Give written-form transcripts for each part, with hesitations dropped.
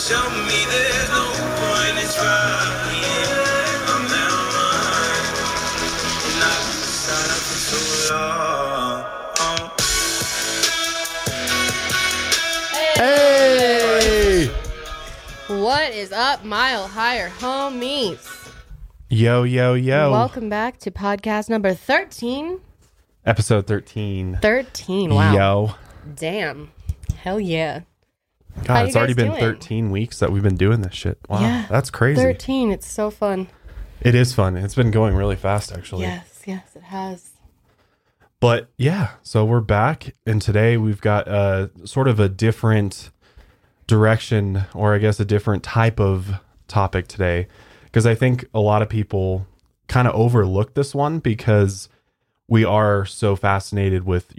Show me there's no point in trying. I'm down one, and I've been silent for so long. Hey! What is up, Mile Higher homies? Yo, yo, yo. Welcome back to podcast number 13. Episode 13. 13, wow. Yo. Damn. Hell yeah. How God, you it's already guys been doing? 13 weeks that we've been doing this shit. Wow, Yeah, that's crazy. 13, it's so fun. It is fun. It's been going really fast, actually. Yes, it has. But yeah, so we're back, and today we've got sort of a different direction, or I guess a different type of topic today, because I think a lot of people kind of overlook this one because we are so fascinated with,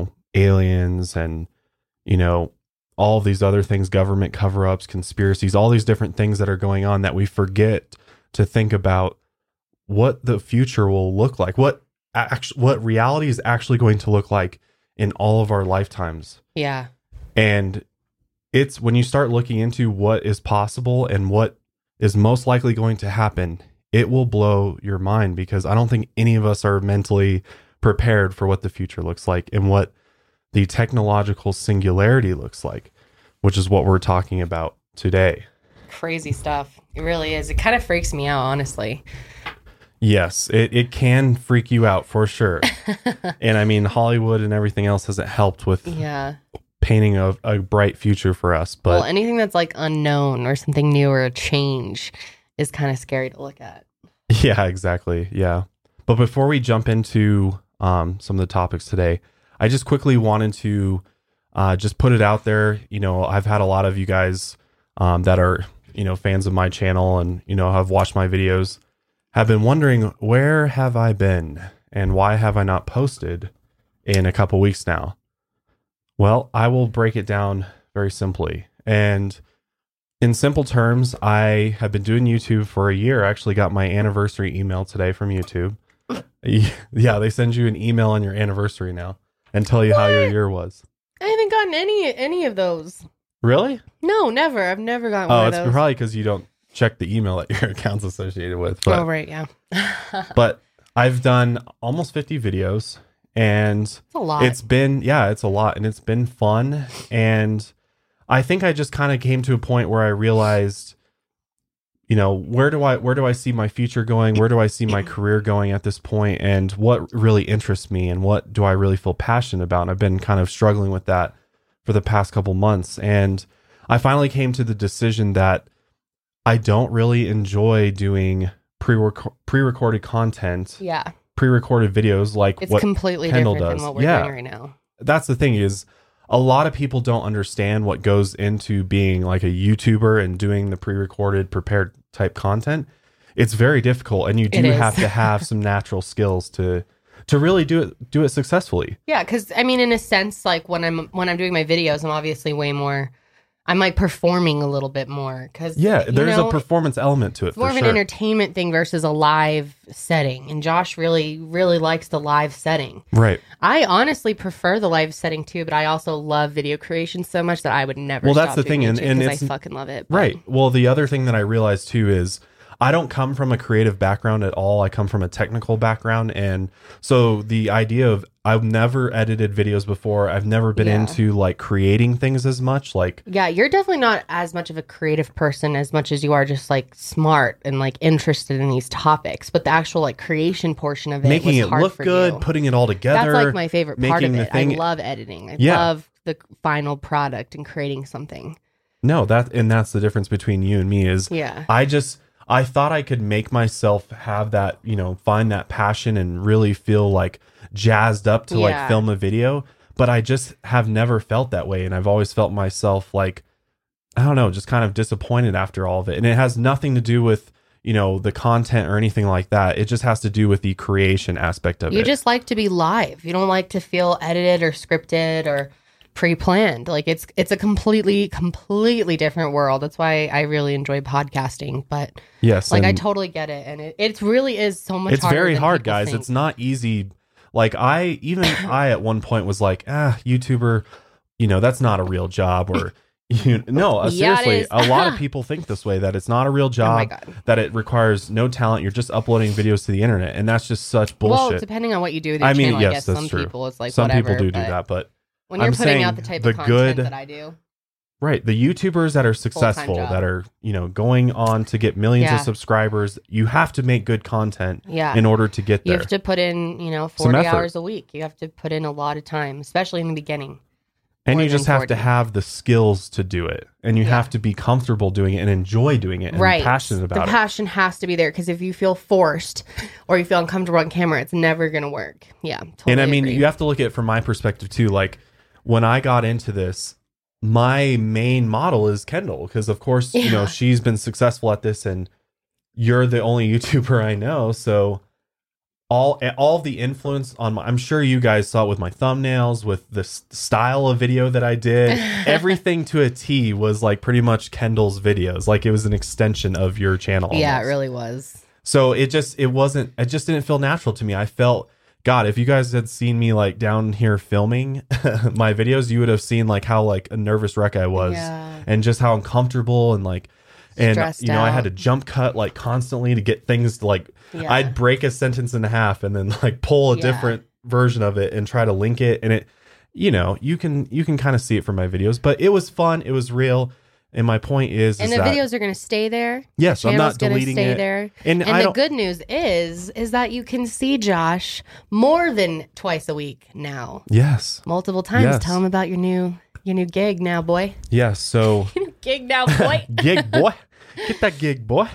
aliens and, all of these other things, government cover-ups, conspiracies, all these different things that are going on that we forget to think about what the future will look like, what reality is actually going to look like in all of our lifetimes. Yeah. And it's when you start looking into what is possible and what is most likely going to happen, it will blow your mind, because I don't think any of us are mentally prepared for what the future looks like and what the technological singularity looks like, which is what we're talking about today. Crazy stuff. It really is. It kind of freaks me out, honestly. Yes, it can freak you out for sure. And I mean, Hollywood and everything else hasn't helped with painting a bright future for us. But well, anything that's like unknown or something new or a change is kind of scary to look at. yeah, exactly. Yeah. But before we jump into some of the topics today, I just quickly wanted to just put it out there. I've had a lot of you guys that are, fans of my channel and, have watched my videos, have been wondering, where have I been and why have I not posted in a couple weeks now? Well, I will break it down very simply. And in simple terms, I have been doing YouTube for a year. I actually got my anniversary email today from YouTube. Yeah, they send you an email on your anniversary now and tell you how your year was. I haven't gotten any of those. Really? No, never. I've never gotten one of those. It's probably because you don't check the email that your account's associated with. But, oh, right, yeah. but I've done almost 50 videos, and It's a lot. it's a lot, and it's been fun. And I think I just kind of came to a point where I realized, where do I see my future going? Where do I see my career going at this point? And what really interests me, and what do I really feel passionate about? And I've been kind of struggling with that for the past couple months. And I finally came to the decision that I don't really enjoy doing pre-recorded content. Yeah. Pre-recorded videos like It's what completely Kendall different does. than what we're doing right now. That's the thing, is a lot of people don't understand what goes into being like a YouTuber and doing the pre-recorded, prepared type content. It's very difficult, and you do have to have some natural skills to really do it successfully. Yeah, because I mean, in a sense, like when I'm doing my videos, I'm obviously I'm like performing a little bit more, because there's a performance element to it. It's more of an entertainment thing versus a live setting, and Josh really, really likes the live setting. Right. I honestly prefer the live setting too, but I also love video creation so much that I would never. Well, that's stop the thing, doing and YouTube, it's 'cause I fucking love it. But right. Well, the other thing that I realized too is I don't come from a creative background at all. I come from a technical background, and so the idea of I've never edited videos before. I've never been into like creating things as much. Like, yeah, you're definitely not as much of a creative person as much as you are just like smart and like interested in these topics. But the actual like creation portion of it, making was it hard look for good, you. putting it all together. That's like my favorite part of making the it. thing- I love editing. I Yeah. love the final product and creating something. No, that's the difference between you and me is I thought I could make myself have that, find that passion and really feel like jazzed up to like film a video, but I just have never felt that way. And I've always felt myself like, I don't know, just kind of disappointed after all of it. And it has nothing to do with, the content or anything like that. It just has to do with the creation aspect of it. You just like to be live. You don't like to feel edited or scripted or pre-planned. Like it's a completely different world. That's why I really enjoy podcasting. But yes, like I totally get it, and it really is so much. It's harder very than hard, people guys. think. It's not easy. Like I at one point was like, YouTuber, that's not a real job, or No, Yeah, it seriously, is. a lot of people think this way, that it's not a real job, God. that it requires no talent. You're just uploading videos to the internet. And that's just such bullshit. Well, depending on what you do with your I mean, channel, yes, I guess that's some true. people it's like Some whatever. people do but that, but when you're I'm putting out saying the type the of content good- that I do, right, the YouTubers that are successful, job. that are, going on to get millions Yeah. of subscribers, you have to make good content yeah, in order to get you there. have to put in 40 effort. hours a week. You have to put in a lot of time, especially in the beginning. And more you than just have 40. to have the skills to do it. And you Yeah. have to be comfortable doing it and enjoy doing it and Right, passionate about the it. passion has to be there because if you feel forced or you feel uncomfortable on camera, it's never gonna work. Yeah, totally And I mean, agree. you have to look at it from my perspective too. Like when I got into this, my main model is Kendall, because of course, Yeah. she's been successful at this, and you're the only YouTuber I know. So all of the influence on I'm sure you guys saw it with my thumbnails, with the style of video that I did. Everything to a T was like pretty much Kendall's videos. Like it was an extension of your channel. Yeah, it almost. really was. So it just didn't feel natural to me. I felt, God, if you guys had seen me like down here filming my videos, you would have seen like how like a nervous wreck I was, Yeah. and just how uncomfortable and like, and Stressed I had out. to jump cut like constantly to get things to like, Yeah. I'd break a sentence in half and then like pull a Yeah. different version of it and try to link it. And it, you can kind of see it from my videos, but it was fun. It was real. And my point is And the that, videos are going to stay there. yes, I'm Channel's not gonna deleting stay it. there. And I the don't, good news is that you can see Josh more than twice a week now, yes, multiple times. Yes. Tell him about your new gig now, boy. yes. So Gig now, boy. gig boy, get that gig boy.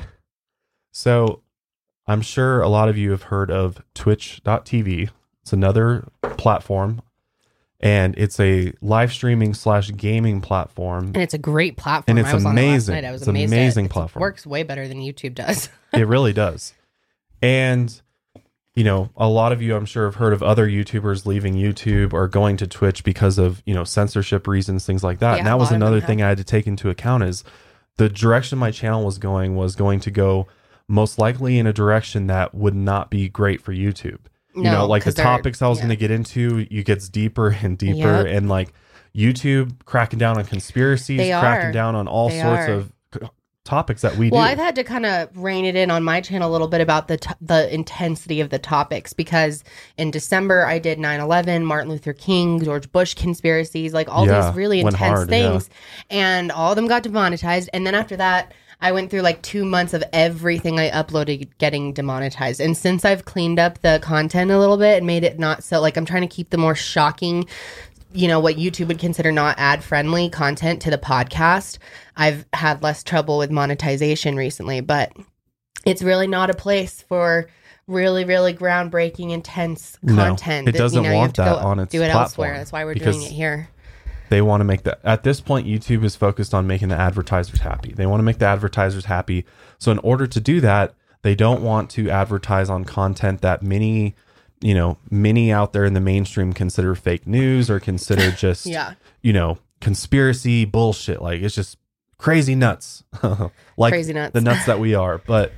So I'm sure a lot of you have heard of twitch.tv. It's another platform, and it's a live streaming / gaming platform. And it's a great platform. And it's I was on it last amazing. night. I was It's an amazed amazing at it. platform. It works way better than YouTube does. It really does. And a lot of you, I'm sure, have heard of other YouTubers leaving YouTube or going to Twitch because of, censorship reasons, things like that. Yeah, and that a was lot of them another have. thing I had to take into account, is the direction my channel was going to go most likely in a direction that would not be great for YouTube. No, Like the 'cause they're- topics I was yeah. going to get into, it gets deeper and deeper. Yep. And like YouTube cracking down on conspiracies, They cracking are. down on all They sorts are. of topics that we Well, do. I've had to kind of rein it in on my channel a little bit about the intensity of the topics, because in December I did 9/11, Martin Luther King, George Bush conspiracies, like all Yeah, these really went intense hard, things, and all of them got demonetized. And then after that, I went through like 2 months of everything I uploaded getting demonetized. And since I've cleaned up the content a little bit and made it not so, like, I'm trying to keep the more shocking, what YouTube would consider not ad friendly content to the podcast, I've had less trouble with monetization recently. But it's really not a place for really, really groundbreaking, intense No, content. it doesn't you have want to that go on its do it elsewhere. platform, That's why we're because doing it here. They want to make that, at this point, YouTube is focused on making the advertisers happy. They want to make the advertisers happy. So in order to do that, they don't want to advertise on content that many out there in the mainstream consider fake news or consider just, Yeah. conspiracy bullshit. Like it's just crazy nuts. Like Crazy nuts. the nuts that we are. But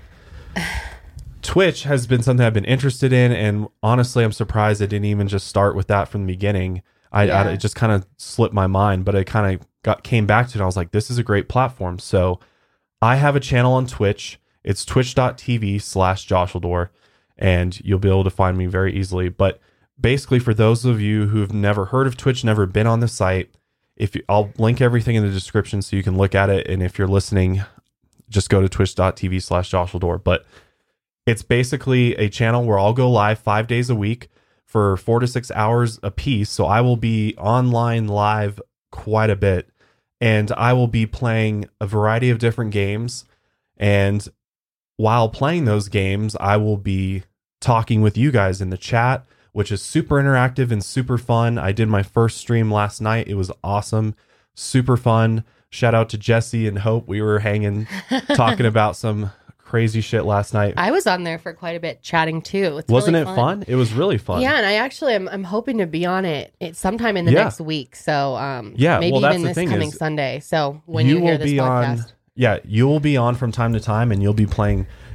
Twitch has been something I've been interested in. And honestly, I'm surprised it didn't even just start with that from the beginning. It just kind of slipped my mind, but it kind of came back to it. And I was like, this is a great platform. So I have a channel on Twitch. It's twitch.tv/Joshaldor, and you'll be able to find me very easily. But basically, for those of you who've never heard of Twitch, never been on the site, I'll link everything in the description so you can look at it. And if you're listening, just go to twitch.tv/Joshaldor. But it's basically a channel where I'll go live 5 days a week for 4 to 6 hours a piece. So I will be online live quite a bit, and I will be playing a variety of different games. And while playing those games, I will be talking with you guys in the chat, which is super interactive and super fun. I did my first stream last night. It was awesome. Super fun. Shout out to Jesse and Hope. We were hanging, talking about some crazy shit last night. I was on there for quite a bit chatting too. It's Wasn't really it fun? It was really fun. Yeah, and I actually I'm hoping to be on it sometime in the Yeah. next week. So Yeah, maybe well, that's even the this thing coming is, Sunday. So when you hear will this be podcast. on. Yeah, you will be on from time to time, and you'll be playing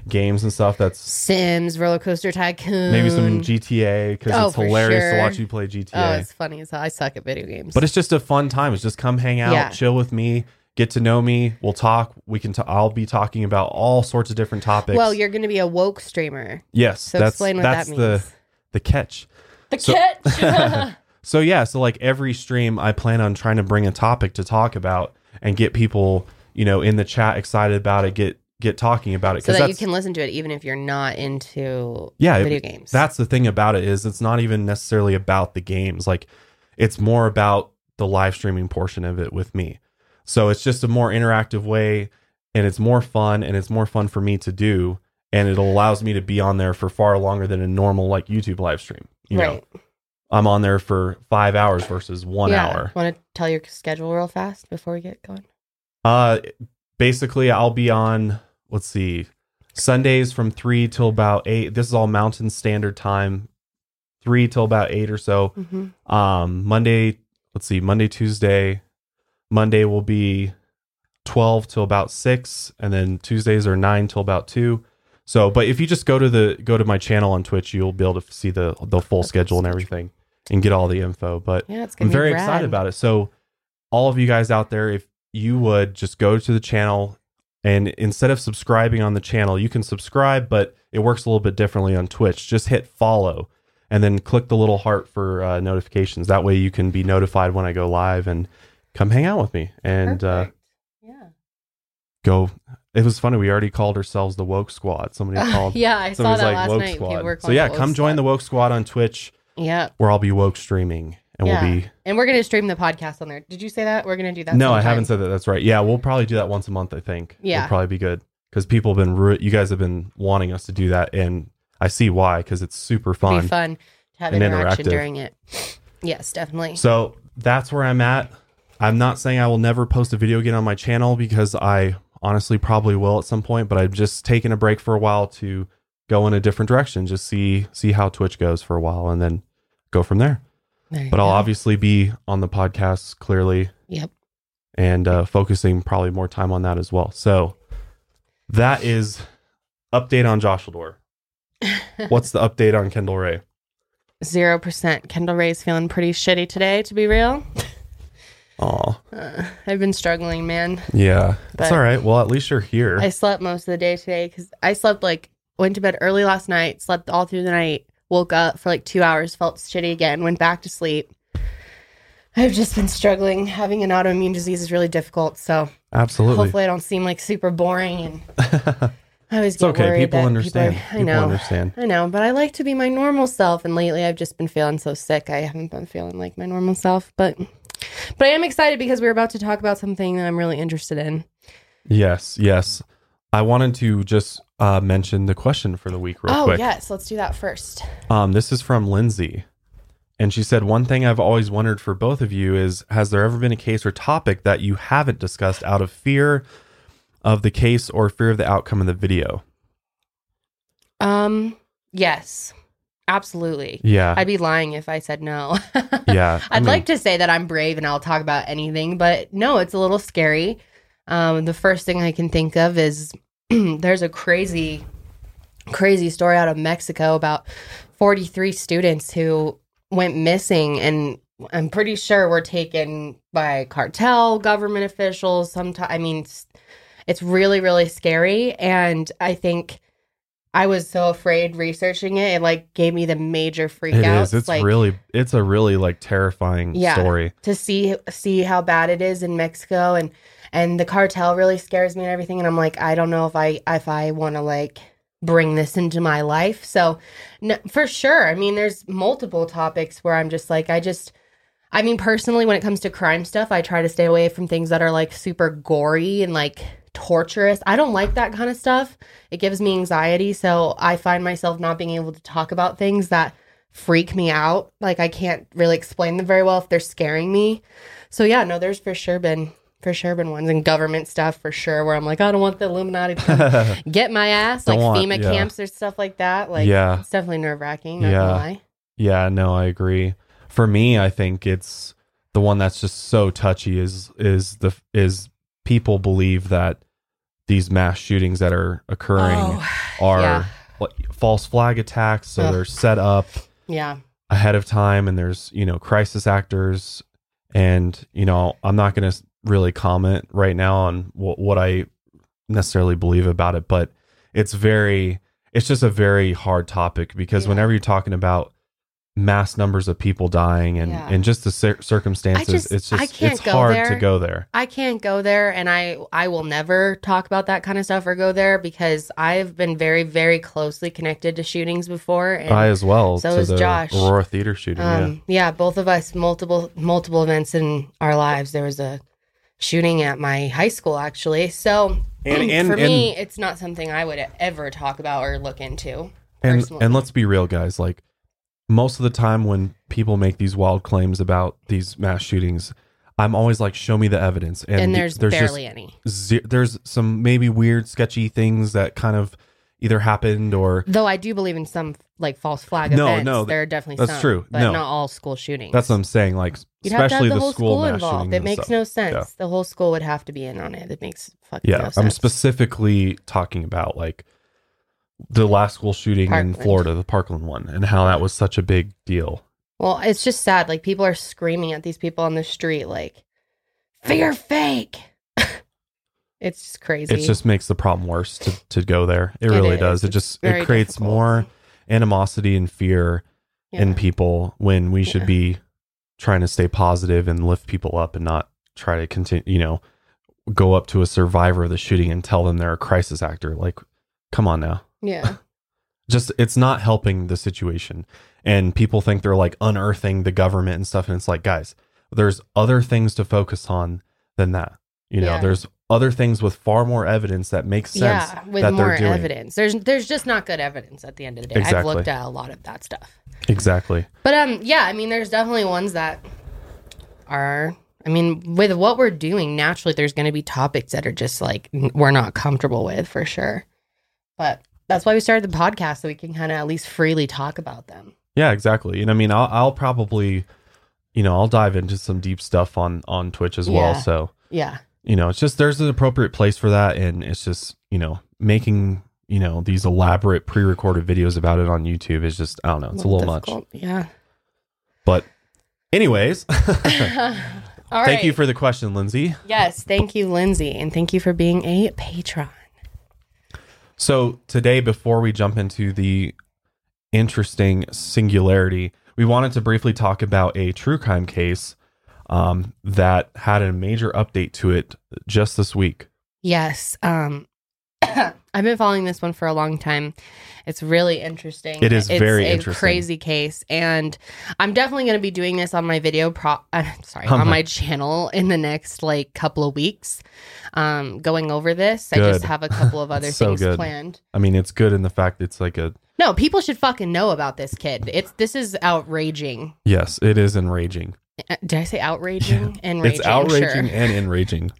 games and stuff. That's Sims, Roller Coaster Tycoon. maybe some GTA because Oh, it's for hilarious to sure. watch you play GTA. Oh, it's funny as hell. I suck at video games. But it's just a fun time. It's just come hang out, Yeah. chill with me, get to know me. We'll talk. We can. I'll be talking about all sorts of different topics. well, you're going to be a woke streamer. yes, So that's explain what that's that means. the catch. The So- catch. So yeah, so like every stream, I plan on trying to bring a topic to talk about and get people, in the chat excited about it, get talking about it. so that you that's, can listen to it even if you're not into yeah, video games. That's the thing about it is it's not even necessarily about the games. Like it's more about the live streaming portion of it with me. So it's just a more interactive way and it's more fun and it's more fun for me to do. And it allows me to be on there for far longer than a normal like YouTube live stream. You know, I'm on there for 5 hours versus 1 hour. Want to tell your schedule real fast before we get going? Basically I'll be on, let's see, Sundays from 3 till about 8. This is all Mountain Standard Time, 3 till about 8 or so. Mm-hmm. Monday, Tuesday. Monday will be 12 till about 6, and then Tuesdays are 9 till about 2. So, but if you just go to my channel on Twitch, you'll be able to see the full schedule and everything and get all the info. But Yeah, it's gonna I'm be very rad. excited about it. So, all of you guys out there, if you would just go to the channel and instead of subscribing on the channel, you can subscribe, but it works a little bit differently on Twitch. Just hit follow and then click the little heart for notifications. That way you can be notified when I go live and come hang out with me and Perfect. Yeah. go. It was funny. We already called ourselves the Woke Squad. Somebody called. Yeah, I saw somebody's that like last Woke night. Squad. People were So calling yeah, it Woke come join Squad. the Woke Squad on Twitch Yeah. where I'll be woke streaming and Yeah. we'll be. And we're going to stream the podcast on there. Did you say that? We're going to do that No, I sometime. haven't said that. That's right. Yeah, we'll probably do that once a month. I think. Yeah. It'll probably be good because people have been. You guys have been wanting us to do that, and I see why because it's super fun. Be fun to have and interaction interactive. during it. Yes, definitely. So that's where I'm at. I'm not saying I will never post a video again on my channel because I honestly probably will at some point, but I've just taken a break for a while to go in a different direction, just see how Twitch goes for a while and then go from there. There you But I'll go. obviously be on the podcasts clearly Yep. and focusing probably more time on that as well. So that is update on Joshua. What's the update on Kendall Ray? 0%. Kendall Ray's feeling pretty shitty today, to be real. Oh, I've been struggling, man. yeah. It's But- all right. Well, at least you're here. I slept most of the day today because I slept went to bed early last night, slept all through the night, woke up for 2 hours, felt shitty again, went back to sleep. I've just been struggling. Having an autoimmune disease is really difficult. So Absolutely. hopefully I don't seem super boring. And I always It's get okay. worried People that understand. I People know. understand. I know, but I like to be my normal self. And lately I've just been feeling so sick. I haven't been feeling like my normal self. But I am excited because we're about to talk about something that I'm really interested in. Yes. I wanted to just mention the question for the week real quick. Yes. Let's do that first. This is from Lindsay. And she said, one thing I've always wondered for both of you is, has there ever been a case or topic that you haven't discussed out of fear of the case or fear of the outcome of the video? Yes, absolutely. Yeah. I'd be lying if I said no. Yeah. I'd like to say that I'm brave and I'll talk about anything, but no, it's a little scary. The first thing I can think of is there's a crazy story out of Mexico about 43 students who went missing, and I'm pretty sure were taken by cartel, government officials. It's really, really scary. And I think I was so afraid researching it. It gave me the major freak It outs. is. It's a really terrifying story. To see how bad it is in Mexico, and the cartel really scares me and everything. And I'm I don't know if I want to bring this into my life. So no, for sure. There's multiple topics where I'm just personally, when it comes to crime stuff, I try to stay away from things that are super gory and torturous. I don't like that kind of stuff. It gives me anxiety. So I find myself not being able to talk about things that freak me out. I can't really explain them very well if they're scaring me. So yeah, no, there's for sure been ones, and government stuff for sure where I'm I don't want the Illuminati to get my ass, FEMA camps or stuff like that. Yeah. It's definitely nerve-wracking, not gonna lie. Yeah, no, I agree. For me, I think it's the one that's just so touchy is people believe that these mass shootings that are occurring are yeah. like false flag attacks. So they're set up Yeah. ahead of time, and there's, crisis actors. And, I'm not going to really comment right now on what I necessarily believe about it, but it's just a very hard topic, because whenever you're talking about mass numbers of people dying and just the circumstances, it's hard to go there. I can't go there, and I will never talk about that kind of stuff or go there, because I've been very, very closely connected to shootings before. And I as well. So to is the Josh. Aurora Theater shooting. Yeah, both of us, multiple events in our lives. There was a shooting at my high school, actually. So for me, it's not something I would ever talk about or look into. And let's be real, guys. Like, most of the time when people make these wild claims about these mass shootings, I'm always like, show me the evidence. And there's barely any. There's some maybe weird, sketchy things that kind of either happened or... Though I do believe in some like false flag events. No, there are definitely that's some. true. But not all school shootings. That's what I'm saying. Like, you'd have especially to have the whole school mass involved. shootings It and makes stuff. no sense. Yeah. The whole school would have to be in on it. It makes fucking no sense. I'm specifically talking about like the last school shooting in Florida, the Parkland one, and how that was such a big deal. Well, it's just sad. Like, people are screaming at these people on the street, like, "You're fake." It's just crazy. It just makes the problem worse to go there. It really does. It creates more animosity and fear in people, when we should be trying to stay positive and lift people up, and not try to continue, go up to a survivor of the shooting and tell them they're a crisis actor. Like, come on now. Yeah. It's not helping the situation. And people think they're like unearthing the government and stuff. And it's like, guys, there's other things to focus on than that. There's other things with far more evidence that makes sense. Yeah, with that more they're doing. Evidence. There's just not good evidence at the end of the day. Exactly. I've looked at a lot of that stuff. Exactly. But yeah, I mean, there's definitely ones that are, I mean, with what we're doing, naturally there's going to be topics that are just like we're not comfortable with, for sure. But that's why we started the podcast, so we can kind of at least freely talk about them. Yeah, exactly. And I mean, I'll probably, I'll dive into some deep stuff on Twitch as well. So yeah, it's just, there's an appropriate place for that. And it's just, making, these elaborate pre-recorded videos about it on YouTube is just, I don't know, it's a little much. Yeah. But anyways, All right. Thank you for the question, Lindsay. Yes, thank you, Lindsay. And thank you for being a patron. So today, before we jump into the interesting singularity, we wanted to briefly talk about a true crime case that had a major update to it just this week. Yes. I've been following this one for a long time. It's really interesting. It is very interesting. It's a crazy case. And I'm definitely going to be doing this on my on my channel in the next like couple of weeks, going over this. Good. I just have a couple of other things planned. I mean, it's good in the fact it's like No, people should fucking know about this kid. This is outraging. Yes, it is enraging. Did I say outraging? Yeah. Enraging. It's outraging sure. and enraging.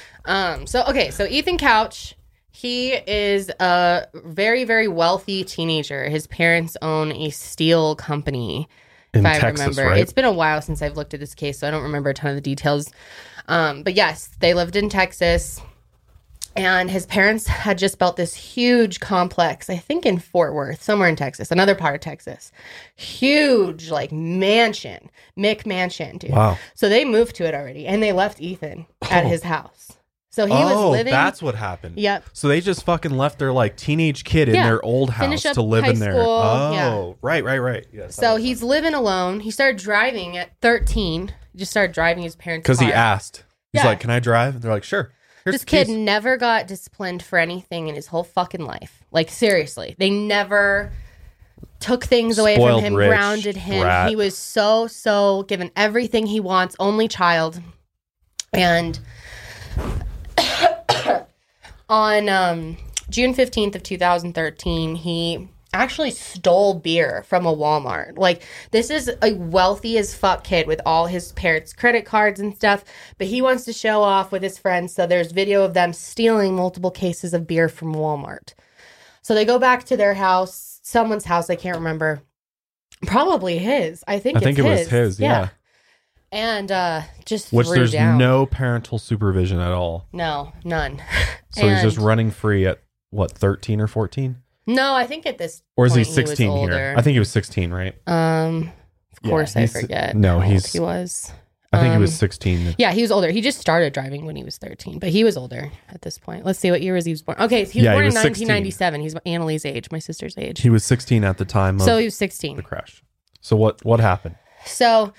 So Ethan Couch, he is a very, very wealthy teenager. His parents own a steel company, In if I Texas, remember. right? It's been a while since I've looked at this case, so I don't remember a ton of the details. But yes, they lived in Texas, and his parents had just built this huge complex, I think in Fort Worth, somewhere in Texas, another part of Texas. Huge, like, mansion, McMansion, dude. Wow. So they moved to it already, and they left Ethan at his house. So he was living. That's what happened. Yep. So they just fucking left their like teenage kid in their old house Finish up to live high in there. school, Oh, yeah. right. Yes. So he's living alone. He started driving at 13. He just started driving his parents' because car. he asked. He's Yeah. like, "Can I drive?" And they're like, "Sure." Here's This the kid keys. never got disciplined for anything in his whole fucking life. Like, seriously. They never took things away Spoiled from him, rich grounded him. brat. He was so given everything he wants, only child. And on June 15th of 2013, he actually stole beer from a Walmart. Like, this is a wealthy as fuck kid with all his parents' credit cards and stuff, but he wants to show off with his friends, so there's video of them stealing multiple cases of beer from Walmart. So they go back to their house, someone's house, I can't remember. Probably his. I think it was his, yeah. and just Which threw there's down. no parental supervision at all. No, none. So he's just And- running free at what, 13 or 14? No, I think at this Or is he point 16 was older. here? I think he was 16, right? Of course I he's- forget. no, how old he's- he was. I think he was 16. Yeah, he was older. He just started driving when he was 13, but he was older at this point. Let's see, what year was he born? Okay, he was Yeah, he born was in 16. 1997. He's Annalie's age, my sister's age. He was 16 at the time of So he was the 16. crash. So what happened? So,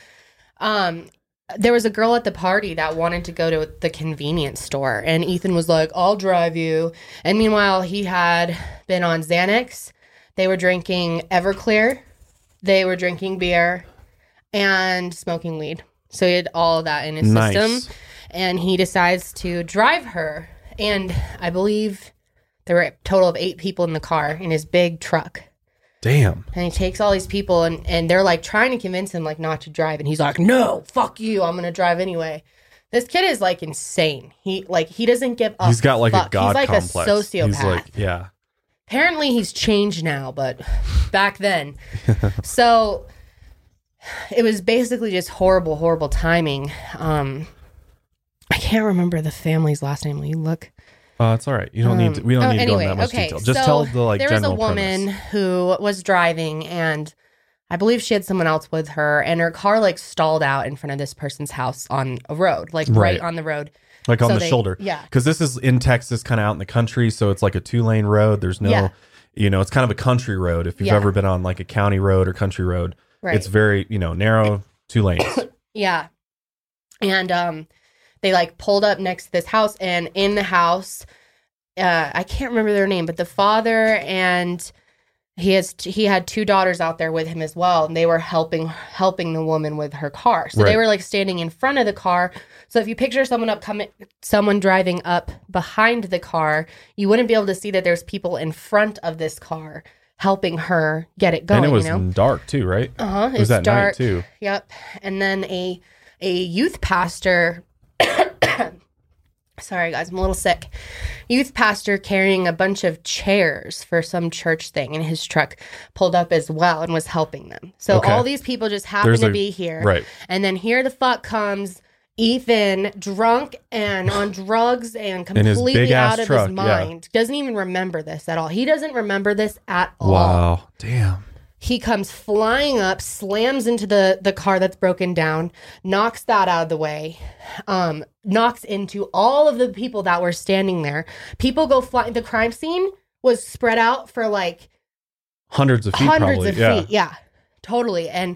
there was a girl at the party that wanted to go to the convenience store, and Ethan was like, "I'll drive you." And meanwhile, he had been on Xanax. They were drinking Everclear. They were drinking beer and smoking weed. So he had all of that in his Nice. system, and he decides to drive her. And I believe there were a total of 8 people in the car in his big truck. Damn. And he takes all these people, and they're like trying to convince him like not to drive, and he's like, "No, fuck you, I'm gonna drive anyway." This kid is like insane. He doesn't give a He's got like fuck. a god He's like complex. a sociopath. He's like, yeah. Apparently he's changed now, but back then. So it was basically just horrible timing. I can't remember the family's last name. Will you look? It's all right. You don't need to, we don't need to go into that much okay, detail. Just so tell the like there was a general woman premise. who was driving, and I believe she had someone else with her, and her car like stalled out in front of this person's house on a road, like right Right. on the road. Like on so the they- shoulder. yeah. Because this is in Texas, kind of out in the country. So it's like a 2-lane road. There's no, Yeah. it's kind of a country road. If you've Yeah. ever been on like a county road or country road, Right. it's very, narrow, 2 lanes. Yeah. And they like pulled up next to this house, and in the house, I can't remember their name, but the father and he had 2 daughters out there with him as well, and they were helping the woman with her car. So they Right. were like standing in front of the car. So if you picture someone driving up behind the car, you wouldn't be able to see that there's people in front of this car helping her get it going. And it was you know? dark too, right? It It was at dark. night too. Yep. And then a youth pastor sorry guys, I'm a little sick. Youth pastor carrying a bunch of chairs for some church thing in his truck pulled up as well and was helping them. So Okay. all these people just happen There's to a- be here. right. And then here the fuck comes Ethan, drunk and on drugs and In his completely big-ass out of truck, his yeah. mind. Doesn't even remember this at all. He doesn't remember this at all. Wow. Damn. He comes flying up, slams into the car that's broken down, knocks that out of the way, knocks into all of the people that were standing there. People go flying. The crime scene was spread out for like Hundreds of feet hundreds probably. of Yeah. feet. Yeah, totally. And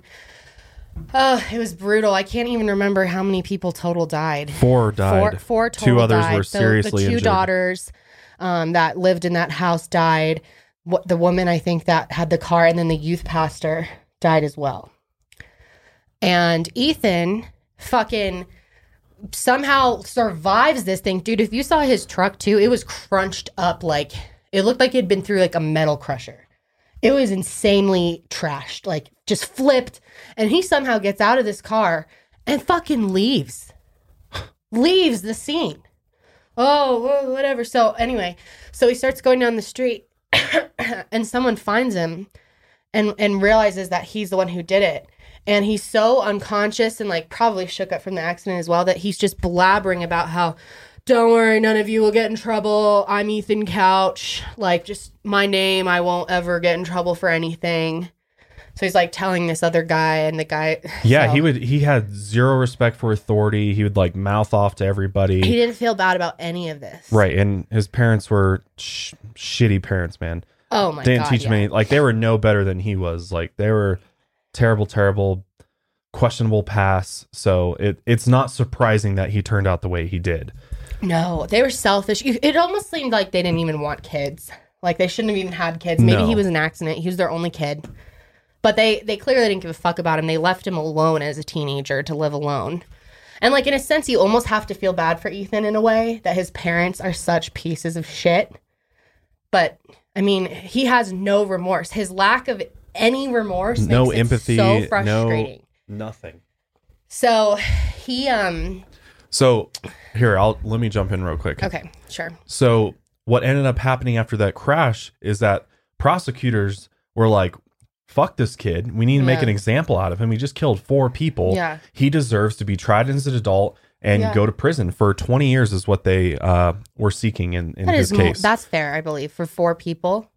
it was brutal. I can't even remember how many people total died. 4 died. Four total 2 others died. were seriously the 2 injured. daughters that lived in that house died. The woman, I think, that had the car, and then the youth pastor died as well. And Ethan fucking somehow survives this thing. Dude, if you saw his truck too, it was crunched up like, it looked like it'd been through like a metal crusher. It was insanely trashed, like just flipped. And he somehow gets out of this car and fucking leaves the scene. Oh, whatever. So anyway, so he starts going down the street and someone finds him and realizes that he's the one who did it. And he's so unconscious and like probably shook up from the accident as well that he's just blabbering about how, don't worry, none of you will get in trouble. I'm Ethan Couch. Like, just my name. I won't ever get in trouble for anything. So he's like telling this other guy, and the guy. Yeah, so he had zero respect for authority. He would like mouth off to everybody. He didn't feel bad about any of this. Right, and his parents were shitty parents, man. Oh my Didn't God. teach him any. Like they were no better than he was. Like they were terrible, questionable pass. So it's not surprising that he turned out the way he did. No, they were selfish. It almost seemed like they didn't even want kids. Like they shouldn't have even had kids. Maybe No. he was an accident. He was their only kid. But they clearly didn't give a fuck about him. They left him alone as a teenager to live alone. And like in a sense, you almost have to feel bad for Ethan in a way that his parents are such pieces of shit. But I mean, he has no remorse. His lack of any remorse No makes empathy. it so frustrating. Nothing. So he So here, let me jump in real quick. okay, sure. So what ended up happening after that crash is that prosecutors were like, fuck this kid. We need to make Yeah. an example out of him. He just killed 4 people. Yeah. He deserves to be tried as an adult and Yeah. go to prison for 20 years is what they were seeking in his case. That's fair, I believe, for 4 people.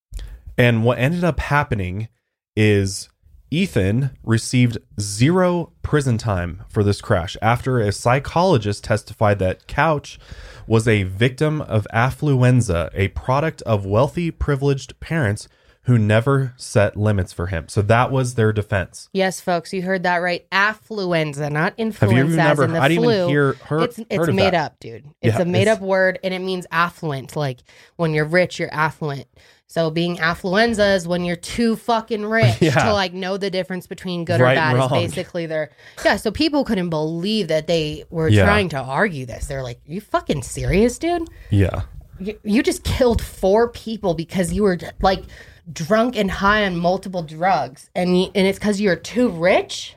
And what ended up happening is Ethan received 0 prison time for this crash after a psychologist testified that Couch was a victim of affluenza, a product of wealthy, privileged parents who never set limits for him. So that was their defense. Yes, folks, you heard that right. Affluenza, not Have you influenza, as ever? in the I didn't flu. even heard It's of made that. up, dude. It's Yeah, a made up word, and it means affluent. Like when you're rich, you're affluent. So being affluenza is when you're too fucking rich Yeah. to like know the difference between good Right or bad. and It's wrong. basically their So people couldn't believe that they were Yeah. trying to argue this. They're like, "You fucking serious, dude? Yeah. You just killed 4 people because you were like drunk and high on multiple drugs, and it's because you're too rich."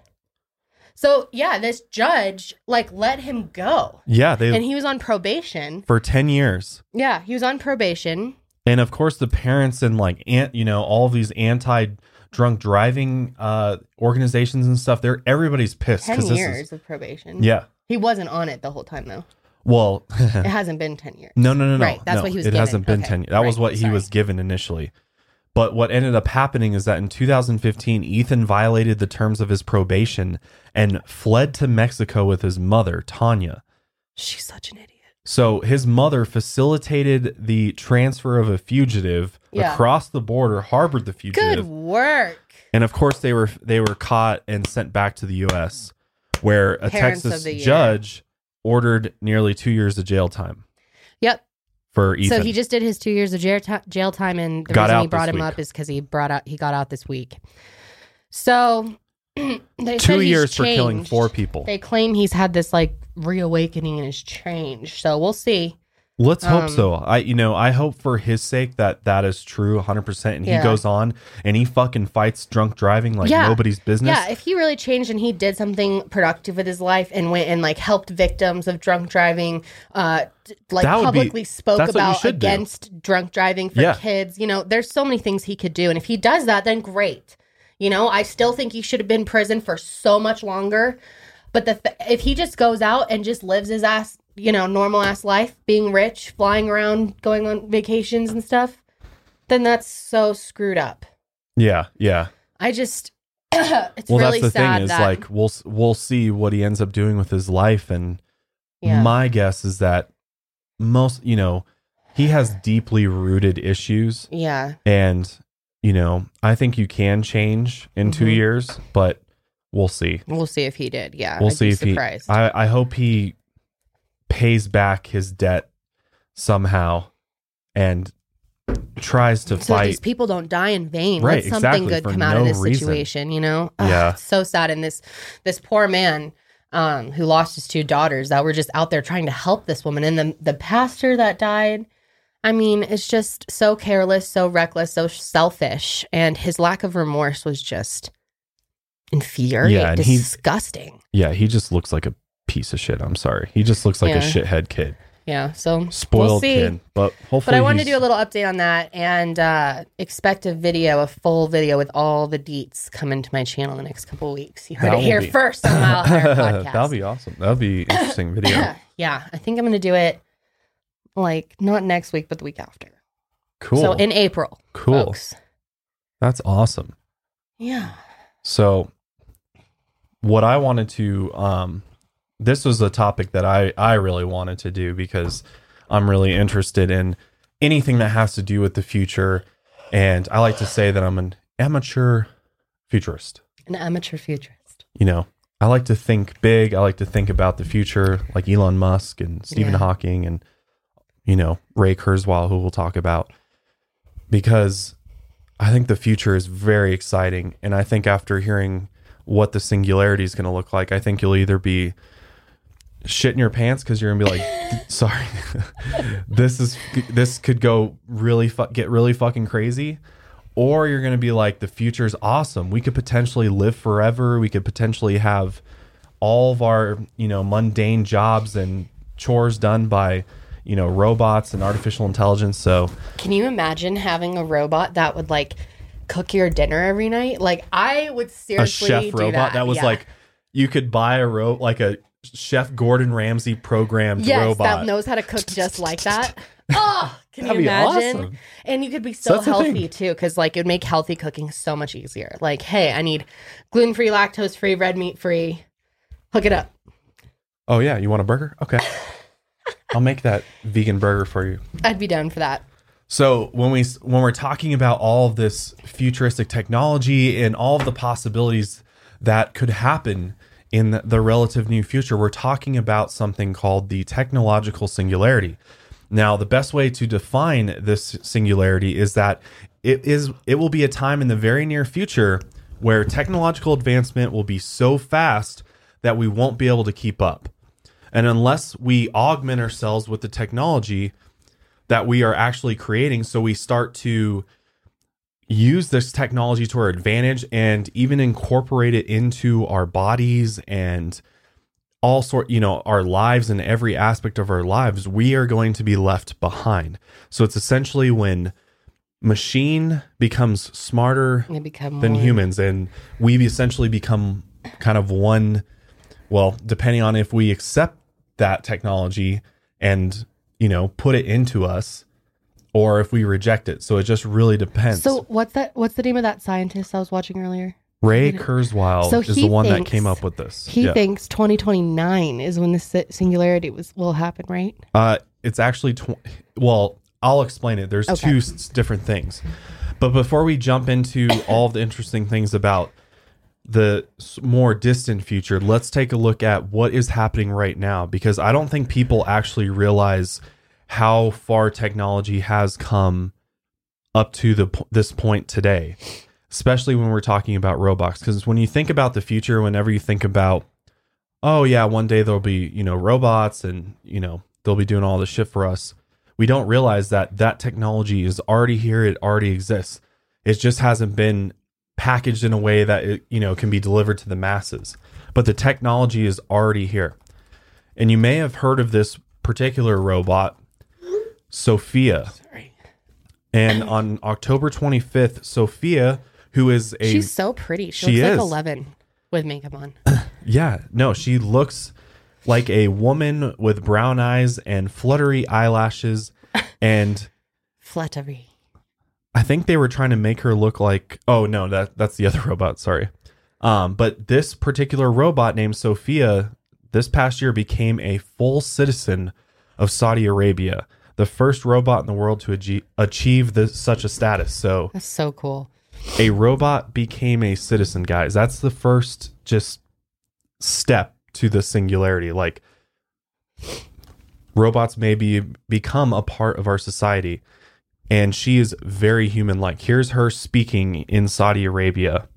So yeah, this judge like let him go, Yeah. and he was on probation. For 10 years. Yeah, he was on probation. And of course, the parents and like, all of these anti-drunk driving organizations and stuff, everybody's pissed. 10 'cause this years is, of probation. yeah. He wasn't on it the whole time though. Well, It hasn't been 10 years. no. Right, that's no, what he was It given. hasn't been Okay, 10 years. That was right, what he sorry. was given initially. But what ended up happening is that in 2015, Ethan violated the terms of his probation and fled to Mexico with his mother, Tanya. She's such an idiot. So his mother facilitated the transfer of a fugitive Yeah. across the border, harbored the Good fugitive. work. And of course, they were caught and sent back to the U.S., where a Parents Texas of the year. judge ordered nearly 2 years of jail time Yep. for Ethan. So he just did his 2 years of jail time, and the Got reason out he brought this him week. up is because he got out this week. So they 2 said he's years for killing changed. 4 people. They claim he's had this like reawakening and has changed. So we'll see. Let's hope so. I hope for his sake that is true 100%. And he Yeah. goes on and he fucking fights drunk driving like nobody's business. Yeah, if he really changed and he did something productive with his life and went and like helped victims of drunk driving, like That would be- publicly spoke that's what you about should do. against drunk driving for Yeah. kids, there's so many things he could do. And if he does that, then great. I still think he should have been in prison for so much longer. But if he just goes out and just lives his ass, normal ass life, being rich, flying around, going on vacations and stuff, then that's so screwed up. Yeah. I just, it's Well, really that's the sad thing is that, like we'll see what he ends up doing with his life, and Yeah. my guess is that most he has deeply rooted issues, yeah, and I think you can change in 2 Mhm. years, but we'll see. we'll see if he did. Yeah, We'll I'd see be if surprised. I hope he pays back his debt somehow and tries to so fight. these people don't die in vain. Right, Let something exactly, good for come out of no this reason. situation. Ugh, Yeah. it's so sad. And this poor man who lost his 2 daughters that were just out there trying to help this woman, and the pastor that died. I mean, it's just so careless, so reckless, so selfish, and his lack of remorse was just infuriating, Yeah, and disgusting. Yeah, he just looks like a piece of shit. I'm sorry. He just looks like a Yeah. shithead kid. Yeah, so Spoiled we'll see. kid. But hopefully But I wanted to he's- do a little update on that and expect a full video with all the deets coming to my channel in the next couple of weeks. You heard That it will here be- first on Mile Higher Podcast. That'll be awesome. That'll be interesting video. Yeah, I think I'm going to do it like not next week, but the week after. Cool. So in April. Cool. Folks. That's awesome. Yeah. So what I wanted to this was a topic that I really wanted to do because I'm really interested in anything that has to do with the future, and I like to say that I'm an amateur futurist. An amateur futurist. I like to think big. I like to think about the future, like Elon Musk and Stephen Yeah. Hawking and Ray Kurzweil, who we'll talk about, because I think the future is very exciting. And I think after hearing what the singularity is going to look like, I think you'll either be shitting your pants because you're going to be like, sorry, this could go really get really fucking crazy. Or you're going to be like, the future is awesome. We could potentially live forever. We could potentially have all of our, mundane jobs and chores done by, robots and artificial intelligence. So Can you imagine having a robot that would like cook your dinner every night. Like I would A seriously chef do robot that was Yeah. like, you could buy like a Chef Gordon Ramsay programmed yes, robot. that knows how to cook just like that. Oh, can That'd you be imagine? awesome. And you could be So so that's the thing. healthy too, because like it would make healthy cooking so much easier. Like, hey, I need gluten-free, lactose-free, red meat-free. Hook it up. Oh yeah, you want a burger? Okay. I'll make that vegan burger for you. I'd be down for that. So when we're talking about all of this futuristic technology and all of the possibilities that could happen in the relative near future, we're talking about something called the technological singularity. Now, the best way to define this singularity is that it will be a time in the very near future where technological advancement will be so fast that we won't be able to keep up. And unless we augment ourselves with the technology that we are actually creating, so we start to use this technology to our advantage and even incorporate it into our bodies and all sort, our lives and every aspect of our lives, we are going to be left behind. So it's essentially when machine becomes smarter They become than more- humans, and we essentially become kind of one, well, depending on if we accept that technology and put it into us, or if we reject it. So it just really depends. So what's the name of that scientist I was watching earlier? Ray Kurzweil So is he the one that thinks- came up with this. He thinks 2029 is when the singularity will happen, right? It's actually well, I'll explain it. There's Okay. two different things. But before we jump into all the interesting things about the more distant future, let's take a look at what is happening right now, because I don't think people actually realize how far technology has come up to this point today, especially when we're talking about robots. Because when you think about the future, whenever you think about, oh yeah, one day there'll be robots and they'll be doing all this shit for us, we don't realize that technology is already here. It already exists. It just hasn't been packaged in a way that it can be delivered to the masses, but the technology is already here. And you may have heard of this particular robot, Sophia. Sorry. And on October 25th, Sophia, who is She's so pretty. She She looks is. like 11 with makeup on. she looks like a woman with brown eyes and fluttery eyelashes, and Fluttery. I think they were trying to make her look like, oh no, that's the other robot, sorry. But this particular robot named Sophia this past year became a full citizen of Saudi Arabia, the first robot in the world to achieve such a status. So That's so cool. a robot became a citizen, guys. That's the first just step to the singularity. Like, robots may become a part of our society. And she is very human-like. Here's her speaking in Saudi Arabia.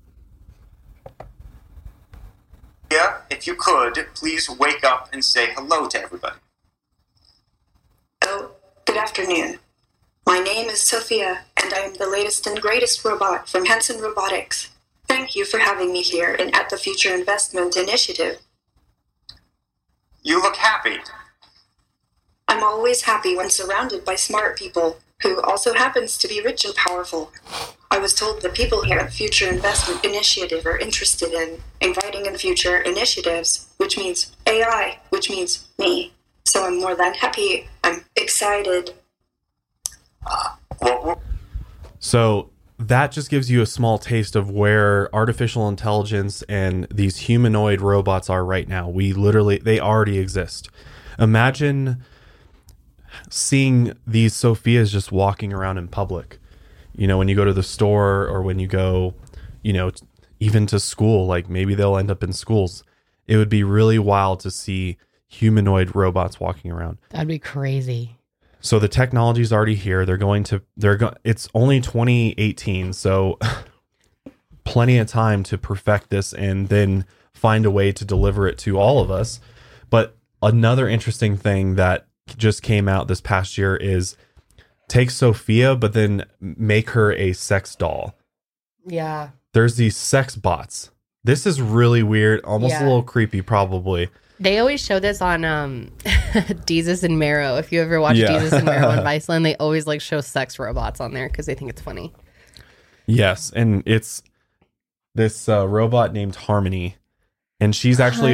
Yeah, if you could, please wake up and say hello to everybody. Oh, good afternoon. My name is Sophia, and I am the latest and greatest robot from Hanson Robotics. Thank you for having me here and at the Future Investment Initiative. You look happy. I'm always happy when surrounded by smart people, who also happens to be rich and powerful. I was told the people here at Future Investment Initiative are interested in inviting in future initiatives, which means AI, which means me. So I'm more than happy. I'm excited. So that just gives you a small taste of where artificial intelligence and these humanoid robots are right now. They already exist. Imagine seeing these Sophias just walking around in public. When you go to the store, or when you go, even to school, like maybe they'll end up in schools. It would be really wild to see humanoid robots walking around. That'd be crazy. So the technology is already here. It's only 2018, so plenty of time to perfect this and then find a way to deliver it to all of us. But another interesting thing that just came out this past year is take Sophia, but then make her a sex doll. Yeah. There's these sex bots. This is really weird, almost a Yeah. little creepy, probably. They always show this on Deezus and Marrow. If you ever watch Yeah. Deezus and Marrow on Viceland, they always show sex robots on there because they think it's funny. Yes, and it's this robot named Harmony, and she's actually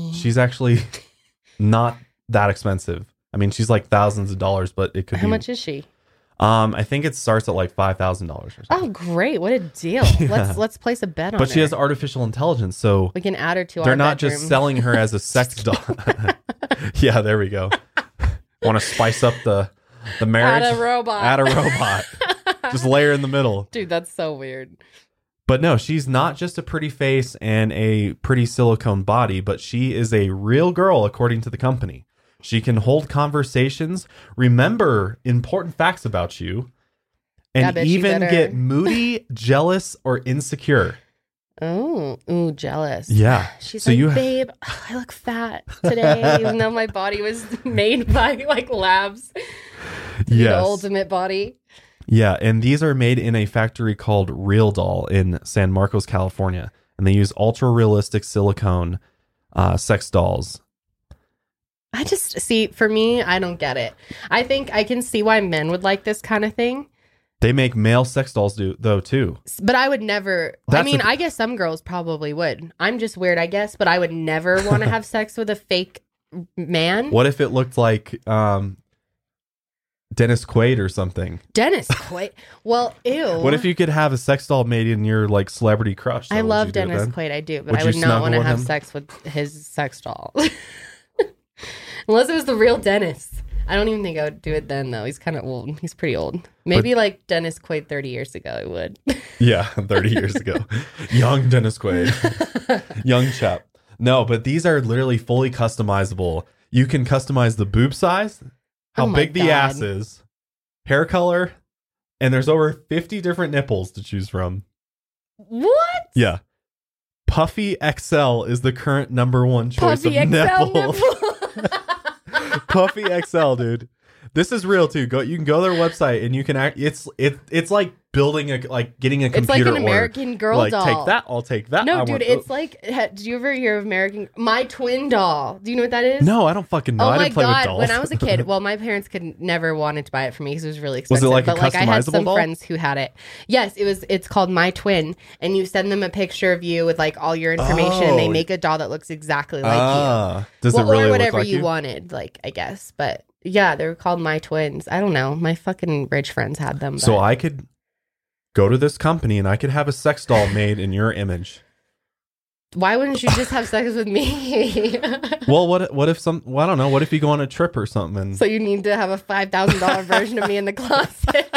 not that expensive. I mean, she's like thousands of dollars, but it could How be. much is she? I think it starts at like $5,000 or something. Oh, great! What a deal. Let's place a bet on But her. she has artificial intelligence, so We can add her to they're our not bedroom. just selling her as a sex doll. Yeah, there we go. Want to spice up the marriage? Add a robot. Add a robot. Just lay her in the middle. Dude, that's so weird. But no, she's not just a pretty face and a pretty silicone body, but she is a real girl, according to the company. She can hold conversations, remember important facts about you, and Yeah, bitch, you even better- get moody, jealous, or insecure. Oh, ooh, jealous. Yeah. She's So like, you- babe, I look fat today, even though my body was made by like labs. The Yes. ultimate body. Yeah, and these are made in a factory called Real Doll in San Marcos, California, and they use ultra realistic silicone sex dolls. I just see, for me, I don't get it. I think I can see why men would like this kind of thing, They make male sex dolls though too. but I would never. That's I mean, the- I guess some girls probably would. I'm just weird, I guess, but I would never want to have sex with a fake man. What if it looked like Dennis Quaid or something? Dennis Quaid. Well, ew. What if you could have a sex doll made in your like celebrity crush? I So would love you do it Dennis then? Quaid. I do, but Would I you would not snuggle want to with have him? sex with his sex doll. Unless it was the real Dennis. I don't even think I would do it then, though. He's kind of old. He's pretty old. Maybe like Dennis Quaid 30 years ago, I would. Yeah, 30 years ago. Young Dennis Quaid. Young chap. No, but these are literally fully customizable. You can customize the boob size, how Oh my big the God. ass is, hair color, and there's over 50 different nipples to choose from. What? Yeah. Puffy XL is the current number one choice Puffy of XL nipple. nipple. Puffy XL, dude. This is real too. You can go to their website and you can it's like building getting a computer. It's like an order. American Girl like, doll. Take that. I'll take that. No, I dude, want- it's like, did you ever hear of My Twin Doll? Do you know what that is? No, I don't fucking know. Oh I my didn't play with god! dolls. When I was a kid, well, my parents could never wanted to buy it for me because it was really Was it expensive. like a but like I had customizable some doll? friends who had it. Yes, it was. It's called My Twin, and you send them a picture of you with like all your information, and they Oh. make a doll that looks exactly like you. Does Well, it really or look whatever like you wanted, like I guess. But yeah, they were called My Twins. I don't know. My fucking rich friends had them. So but- I could go to this company and I could have a sex doll made in your image. why wouldn't you just have sex with me? Well, what if I don't know. What if you go on a trip or something? And So you need to have a $5,000 version of me in the closet.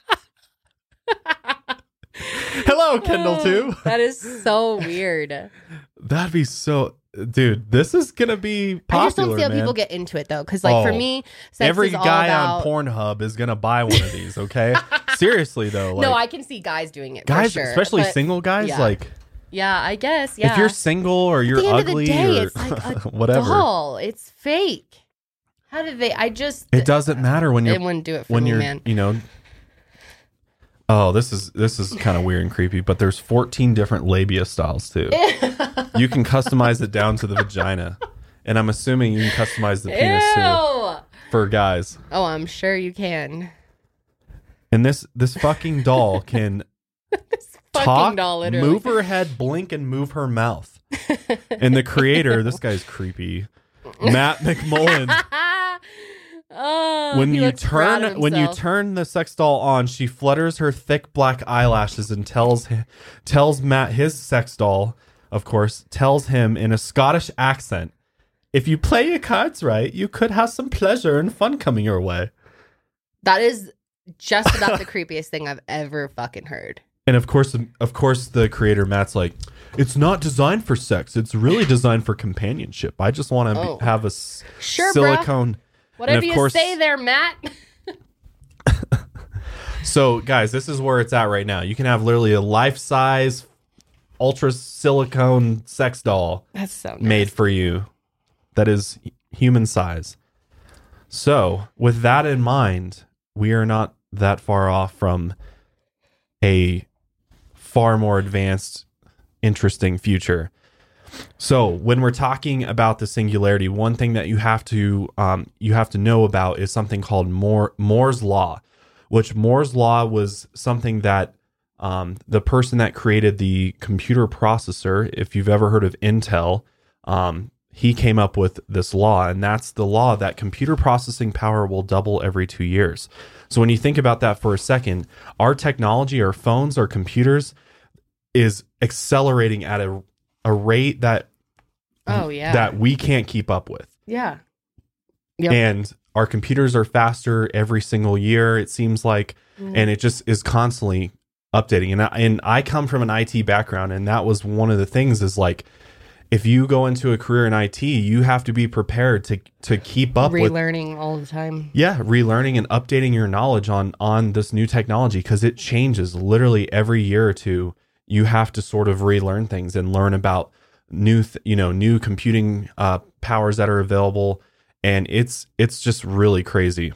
hello, Kindle too. That is so weird. That'd be so, dude. This is gonna be popular. I just don't see how man. people get into it though, because like for Oh, me, sex Every is all guy about. on Pornhub is gonna buy one of these. Okay, seriously though. Like, No, I can see guys doing it. guys, for sure, especially but single guys, yeah. like Yeah, I guess. Yeah. if you're single or you're At the end ugly of the day, or it's like a whatever, doll. It's fake. How did they? I just. it doesn't matter when They you're wouldn't do it for when me, you're man. you know. Oh, this is kind of weird and creepy, but there's 14 different labia styles too. You can customize it down to the vagina, and I'm assuming you can customize the penis too Ew. for guys. Oh, I'm sure you can. And this fucking doll can Fucking talk, doll, literally. move her head, blink, and move her mouth. And the creator, this guy's creepy, Matt McMullen. Oh, When he you looks proud of turn himself. the sex doll on, she flutters her thick black eyelashes and tells Matt, his sex doll, of course, tells him in a Scottish accent, "If you play your cards right, you could have some pleasure and fun coming your way." That is just about the creepiest thing I've ever fucking heard. And of course, the creator Matt's like, "It's not designed for sex. It's really designed for companionship. I just want to Oh. have a Sure, bruh. silicone." Whatever of you course- say there, Matt. So, guys, this is where it's at right now. You can have literally a life-size, ultra silicone sex doll That's so nice. made for you that is human size. So, with that in mind, we are not that far off from a far more advanced, interesting future. So, when we're talking about the singularity, one thing that you have to know about is something called Moore's Law, which Moore's Law was something that the person that created the computer processor, if you've ever heard of Intel, he came up with this law, and that's the law that computer processing power will double every 2 years. So when you think about that for a second, our technology, our phones, our computers is accelerating at a rate that that we can't keep up with. Yeah. Yep. And our computers are faster every single year, it seems like, and it just is constantly updating. And I come from an IT background, and that was one of the things is like, if you go into a career in IT, you have to be prepared to keep up with relearning all the time. Yeah, relearning and updating your knowledge on this new technology, because it changes literally every year or two. You have to sort of relearn things and learn about new computing powers that are available, and it's just really crazy.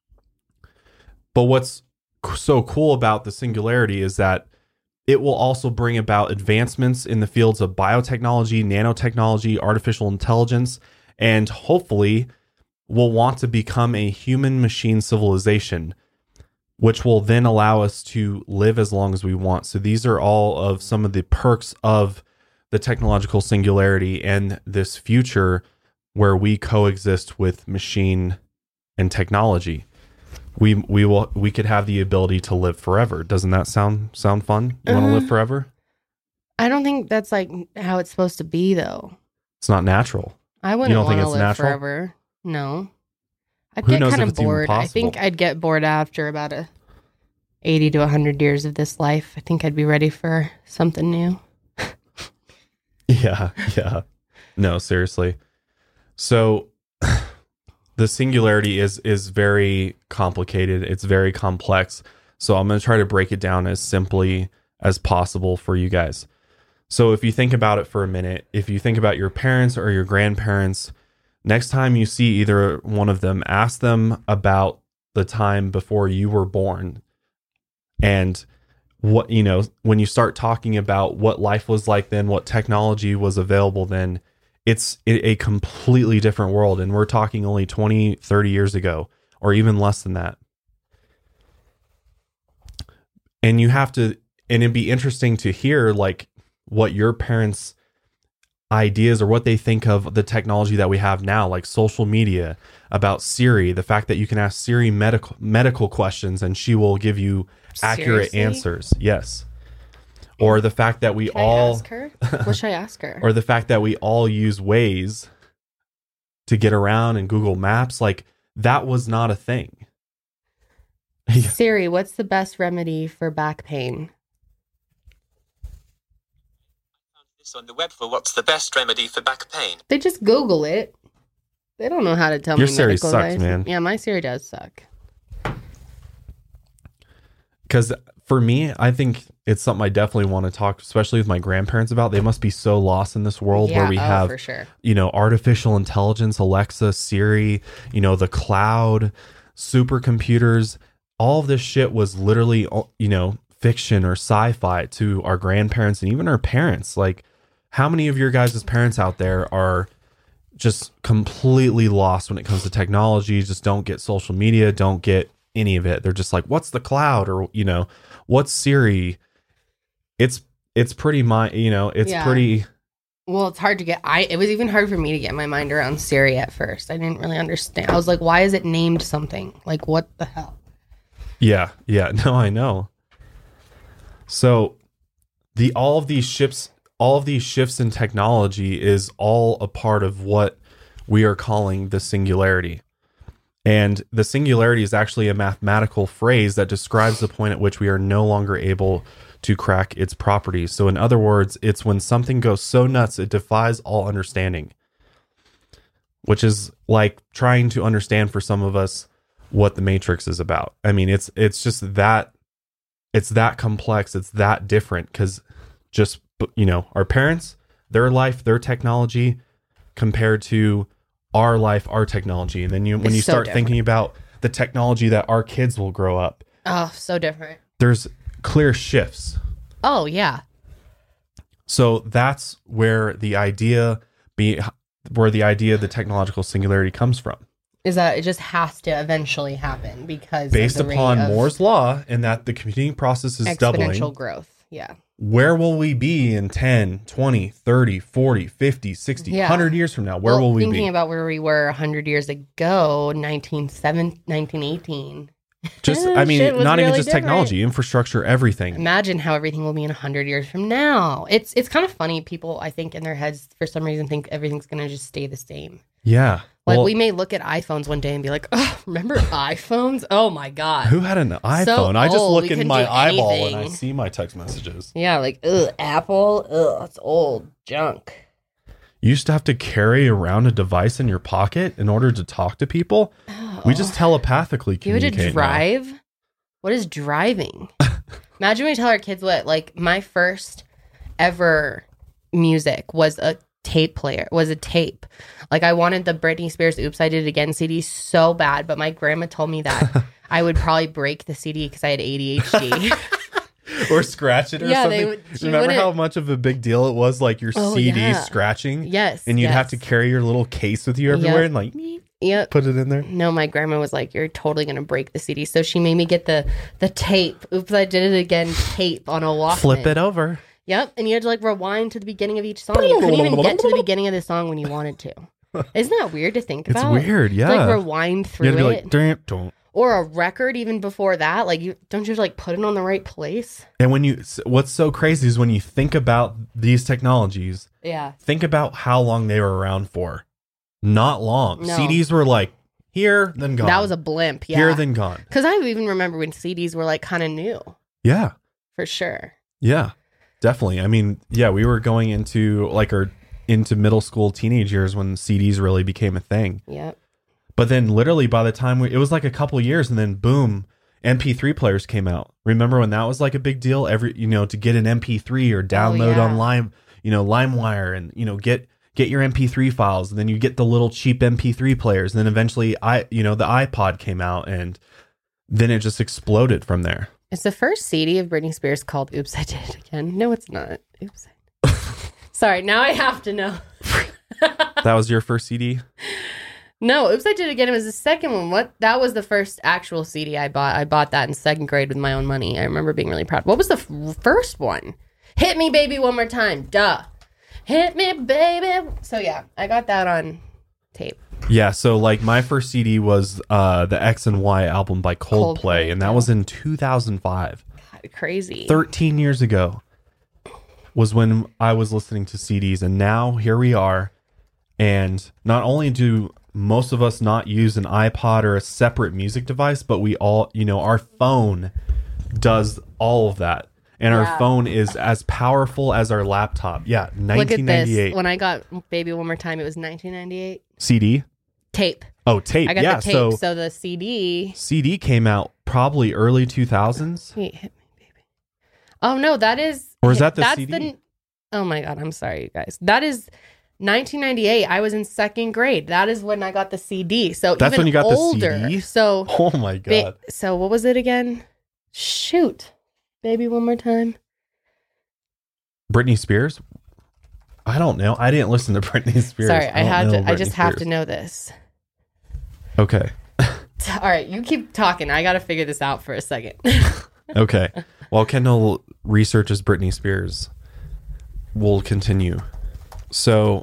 But what's so cool about the singularity is that it will also bring about advancements in the fields of biotechnology, nanotechnology, artificial intelligence, and hopefully will want to become a human-machine civilization, which will then allow us to live as long as we want. So these are all of some of the perks of the technological singularity and this future where we coexist with machine and technology. We could have the ability to live forever. Doesn't that sound fun? You want to live forever? I don't think that's like how it's supposed to be, though. It's not natural. I wouldn't want to live natural? forever. No. I'd Who get knows kind if of it's even bored. I think possible? I'd get bored after about 80 to 100 years of this life. I think I'd be ready for something new. Yeah. No, seriously. So the singularity is very complicated. It's very complex. So I'm going to try to break it down as simply as possible for you guys. So if you think about it for a minute, if you think about your parents or your grandparents, next time you see either one of them, ask them about the time before you were born. And what, when you start talking about what life was like then, what technology was available then, it's a completely different world. And we're talking only 20, 30 years ago, or even less than that. And it'd be interesting to hear like what your parents' ideas or what they think of the technology that we have now, like social media, about Siri, the fact that you can ask Siri medical questions and she will give you accurate Seriously? answers. Yes. Or the fact that we Should I all ask her? What should I ask her? or the fact that we all use Waze to get around and Google Maps, like that was not a thing. Siri, what's the best remedy for back pain? This on the web for what's the best remedy for back pain. They just Google it. They don't know how to tell Your me Siri medical sucks, advice. man. Yeah, my Siri does suck. Because for me, I think it's something I definitely want to talk, especially with my grandparents, about. They must be so lost in this world where we have, for sure. Artificial intelligence, Alexa, Siri, the cloud, supercomputers. All of this shit was literally, fiction or sci-fi to our grandparents and even our parents. Like, how many of your guys' parents out there are just completely lost when it comes to technology, just don't get social media, don't get any of it? They're just like, what's the cloud? Or, what's Siri? It's pretty pretty. Well, it's hard to get. It was even hard for me to get my mind around Siri at first. I didn't really understand. I was like, why is it named something? Like, what the hell? Yeah. No, I know. So all of these shifts in technology is all a part of what we are calling the singularity. And the singularity is actually a mathematical phrase that describes the point at which we are no longer able to crack its properties. So in other words, it's when something goes so nuts it defies all understanding, which is like trying to understand for some of us what the Matrix is about. I mean, it's just that, it's that complex, it's that different, because just, our parents, their life, their technology compared to our life, our technology. And then when you start thinking about the technology that our kids will grow up. Oh, so different. There's clear shifts. Oh, yeah. So that's where the idea of the technological singularity comes from. is that it just has to eventually happen because Based of the upon rate of Moore's law and that the computing process is exponential doubling, growth. Yeah. where will we be in 10, 20, 30, 40, 50, 60, Yeah. 100 years from now? Where will we Thinking be? about where we were 100 years ago, 1918. Just, I mean, Shit was not even really just different. technology, infrastructure, everything. Imagine how everything will be in 100 years from now. It's kind of funny. People, I think, in their heads, for some reason, think everything's going to just stay the same. Yeah. Like, Well, we may look at iPhones one day and be like, oh, remember iPhones? Oh, my God. who had an iPhone? I just old, look we in couldn't my do eyeball when I anything. see my text messages. Yeah, like, ugh, Apple? Ugh, it's old junk. You used to have to carry around a device in your pocket in order to talk to people. We just telepathically You had communicate to now. drive? What is driving? Imagine we tell our kids what, like, my first ever music was a tape. Like, I wanted the Britney Spears Oops, I Did It Again CD so bad, but my grandma told me that I would probably break the CD because I had ADHD. Or scratch it or Yeah, something. she Remember how wouldn't- much of a big deal it was, like your Oh, CD yeah. scratching? Yes. And you'd have yes. to carry your little case with you everywhere Yep. and like Yep. put it in there. No, my grandma was like, you're totally going to break the CD. So she made me get the tape. Oops, I Did It Again tape on a Walkman. Flip it over. Yep. And you had to like rewind to the beginning of each song. You couldn't even get to the beginning of the song when you wanted to. Isn't that weird to think It's about? weird, To, yeah. like rewind You through had to be it. like, "Damn, don't." Or a record even before that. Like, don't you have to like put it on the right place? And what's so crazy is when you think about these technologies, Yeah. think about how long they were around for. Not long. No. CDs were like here, then gone. That was a blimp. Yeah. Here, then gone. Because I even remember when CDs were like kind of new, Yeah. for sure. Yeah. Definitely. I mean, yeah, we were going into into middle school, teenage years when CDs really became a thing. Yep. But then literally by the time it was like a couple years and then boom, MP3 players came out. Remember when that was like a big deal? To get an MP3 or download yeah. on LimeWire and, get your MP3 files. And then you get the little cheap MP3 players. And then eventually the iPod came out and then it just exploded from there. It's the first CD of Britney Spears called Oops, I Did It Again. No, it's not. Oops. Sorry, now I have to know. That was your first CD? No, Oops, I Did It Again. It was the second one. That was the first actual CD I bought. I bought that in second grade with my own money. I remember being really proud. What was the first one? Hit Me Baby One More Time. Duh. Hit me, baby. So yeah, I got that on tape. Yeah, so like my first CD was the X and Y album by Coldplay, Coldplay, and that yeah. was in 2005. God, crazy. 13 years ago was when I was listening to CDs, and now here we are. And not only do most of us not use an iPod or a separate music device, but we all, our phone does all of that. And our Yeah. phone is as powerful as our laptop. Yeah, Look at 1998. this. When I got Baby One More Time, it was 1998. CD? Tape. Oh, tape. I got Yeah, the tape. So the CD. CD came out probably early 2000s. Wait, Hit Me Baby. Oh no, that is. Or is that the that's CD? Oh my God, I'm sorry, you guys. That is 1998. I was in second grade. That is when I got the CD. So That's even when you got the older. CD? So Oh my God. so what was it again? Shoot, Baby One More Time. Britney Spears? I don't know. I didn't listen to Britney Spears. Sorry, I had don't to. know I just Britney have to Spears. know this. Okay. All right, you keep talking. I got to figure this out for a second. Okay. While Kendall researches Britney Spears, we'll continue. So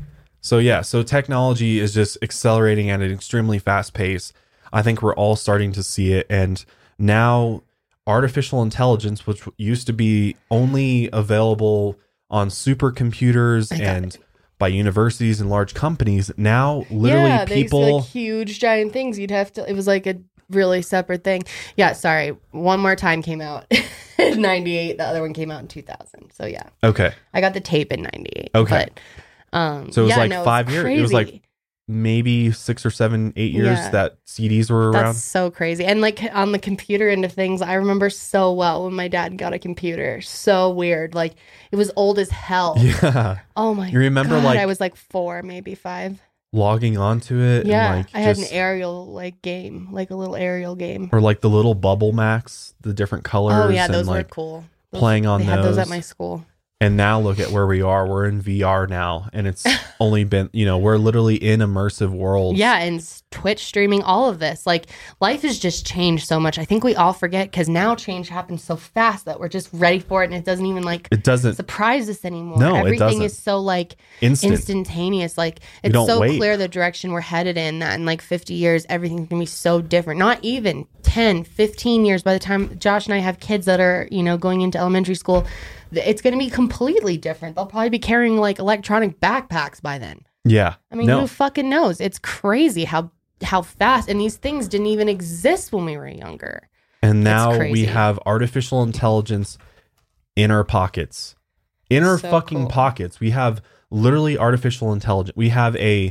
technology is just accelerating at an extremely fast pace. I think we're all starting to see it. And now artificial intelligence, which used to be only available on supercomputers and by universities and large companies, now literally yeah, they used to be, people... like huge giant things. You'd have to. It was like a really separate thing. Yeah, sorry. One More Time came out in 98. The other one came out in 2000. So yeah, Okay. I got the tape in 98. Okay. But, So it was yeah, like no, 5 years. It was crazy. like maybe 6 or 7, 8 years Yeah. that CDs were around. That's so crazy. And like on the computer end of things, I remember so well when my dad got a computer. So weird. Like it was old as hell. Yeah. Oh my You remember, God, like- I was like 4, maybe 5. Logging onto it. Yeah. And like I had an just- aerial like game, like a little aerial game. Or like the little bubble max, the different colors. Oh yeah, and those were like cool. playing on they had those at those. my school. And now look at where we are. We're in VR now, and it's only been, we're literally in immersive worlds. Yeah, and Twitch streaming, all of this. Like, life has just changed so much. I think we all forget because now change happens so fast that we're just ready for it, and it doesn't even surprise us anymore. No, everything it doesn't. is so like instantaneous. Like, it's don't so wait. clear the direction we're headed in that in like 50 years, everything's gonna be so different. Not even 10, 15 years by the time Josh and I have kids that are, going into elementary school. It's going to be completely different. They'll probably be carrying like electronic backpacks by then. Yeah. I mean, who fucking knows? It's crazy how fast. And these things didn't even exist when we were younger. And now we have artificial intelligence in our pockets. In our fucking pockets. We have literally artificial intelligence. We have a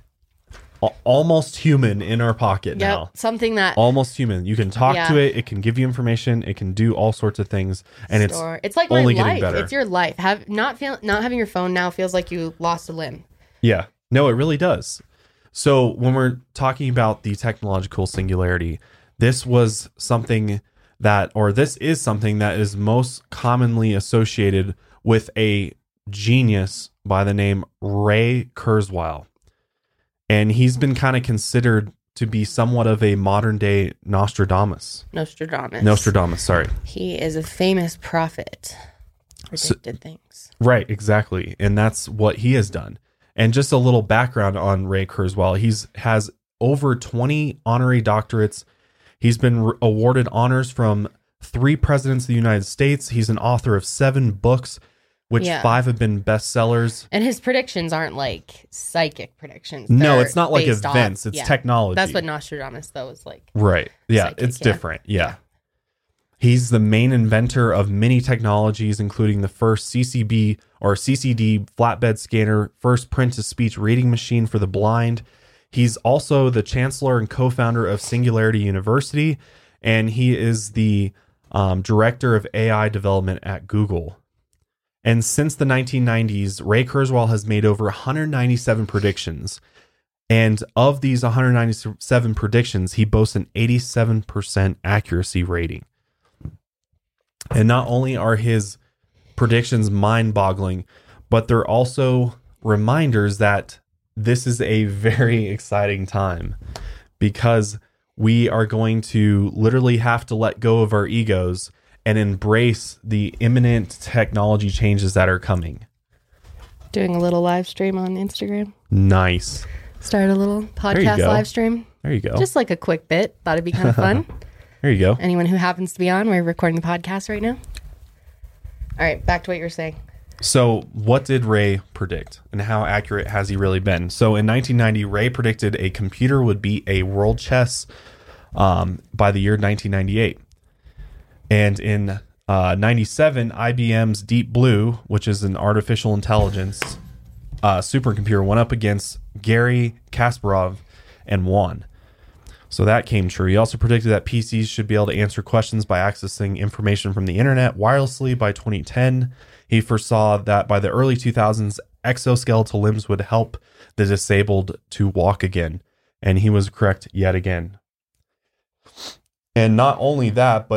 almost human in our pocket now. Something that almost human. You can talk to it. It can give you information. It can do all sorts of things. And it's like only my getting life. better. It's your life. Not having your phone now feels like you lost a limb. Yeah. No, it really does. So when we're talking about the technological singularity, this is something that is most commonly associated with a genius by the name Ray Kurzweil. And he's been kind of considered to be somewhat of a modern day Nostradamus, sorry. He is a famous prophet. Predicted things. Right, exactly. And that's what he has done. And just a little background on Ray Kurzweil. Has over 20 honorary doctorates. He's been awarded honors from 3 presidents of the United States. He's an author of 7 books, which 5 have been bestsellers. And his predictions aren't like psychic predictions. No, it's not like events. It's technology. That's what Nostradamus, though, is like. Right. Yeah, psychic, it's different. Yeah. He's the main inventor of many technologies, including the first CCD flatbed scanner, first print-to-speech reading machine for the blind. He's also the chancellor and co-founder of Singularity University, and he is the director of AI development at Google. And since the 1990s, Ray Kurzweil has made over 197 predictions. And of these 197 predictions, he boasts an 87% accuracy rating. And not only are his predictions mind-boggling, but they're also reminders that this is a very exciting time, because we are going to literally have to let go of our egos and embrace the imminent technology changes that are coming. Doing a little live stream on Instagram. Nice. Start a little podcast live stream. There you go. Just like a quick bit. Thought it'd be kind of fun. There you go. Anyone who happens to be on, we're recording the podcast right now. All right, back to what you were saying. So what did Ray predict, and how accurate has he really been? So in 1990, Ray predicted a computer would beat a world chess by the year 1998. And in 97, IBM's Deep Blue, which is an artificial intelligence supercomputer, went up against Garry Kasparov and won. So that came true. He also predicted that PCs should be able to answer questions by accessing information from the internet wirelessly by 2010. He foresaw that by the early 2000s, exoskeletal limbs would help the disabled to walk again. And he was correct yet again. And not only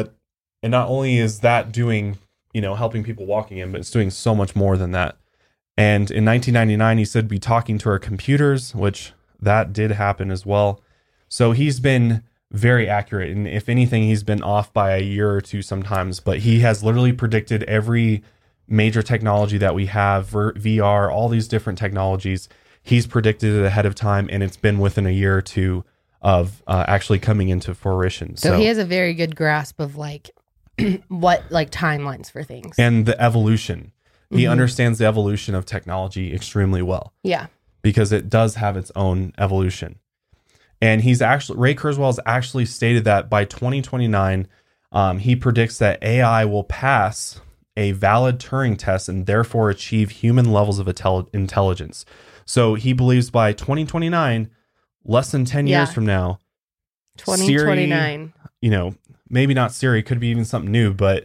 is that doing, helping people walking in, but it's doing so much more than that. And in 1999, he said be talking to our computers, which that did happen as well. So he's been very accurate. And if anything, he's been off by a year or two sometimes, but he has literally predicted every major technology that we have, VR, all these different technologies. He's predicted it ahead of time, and it's been within a year or two of actually coming into fruition. So he has a very good grasp of what timelines for things. And the evolution. He understands the evolution of technology extremely well. Yeah. Because it does have its own evolution. And Ray Kurzweil has actually stated that by 2029, he predicts that AI will pass a valid Turing test and therefore achieve human levels of intelligence. So he believes by 2029, less than 10 years from now, 2029, Siri, maybe not Siri, could be even something new, but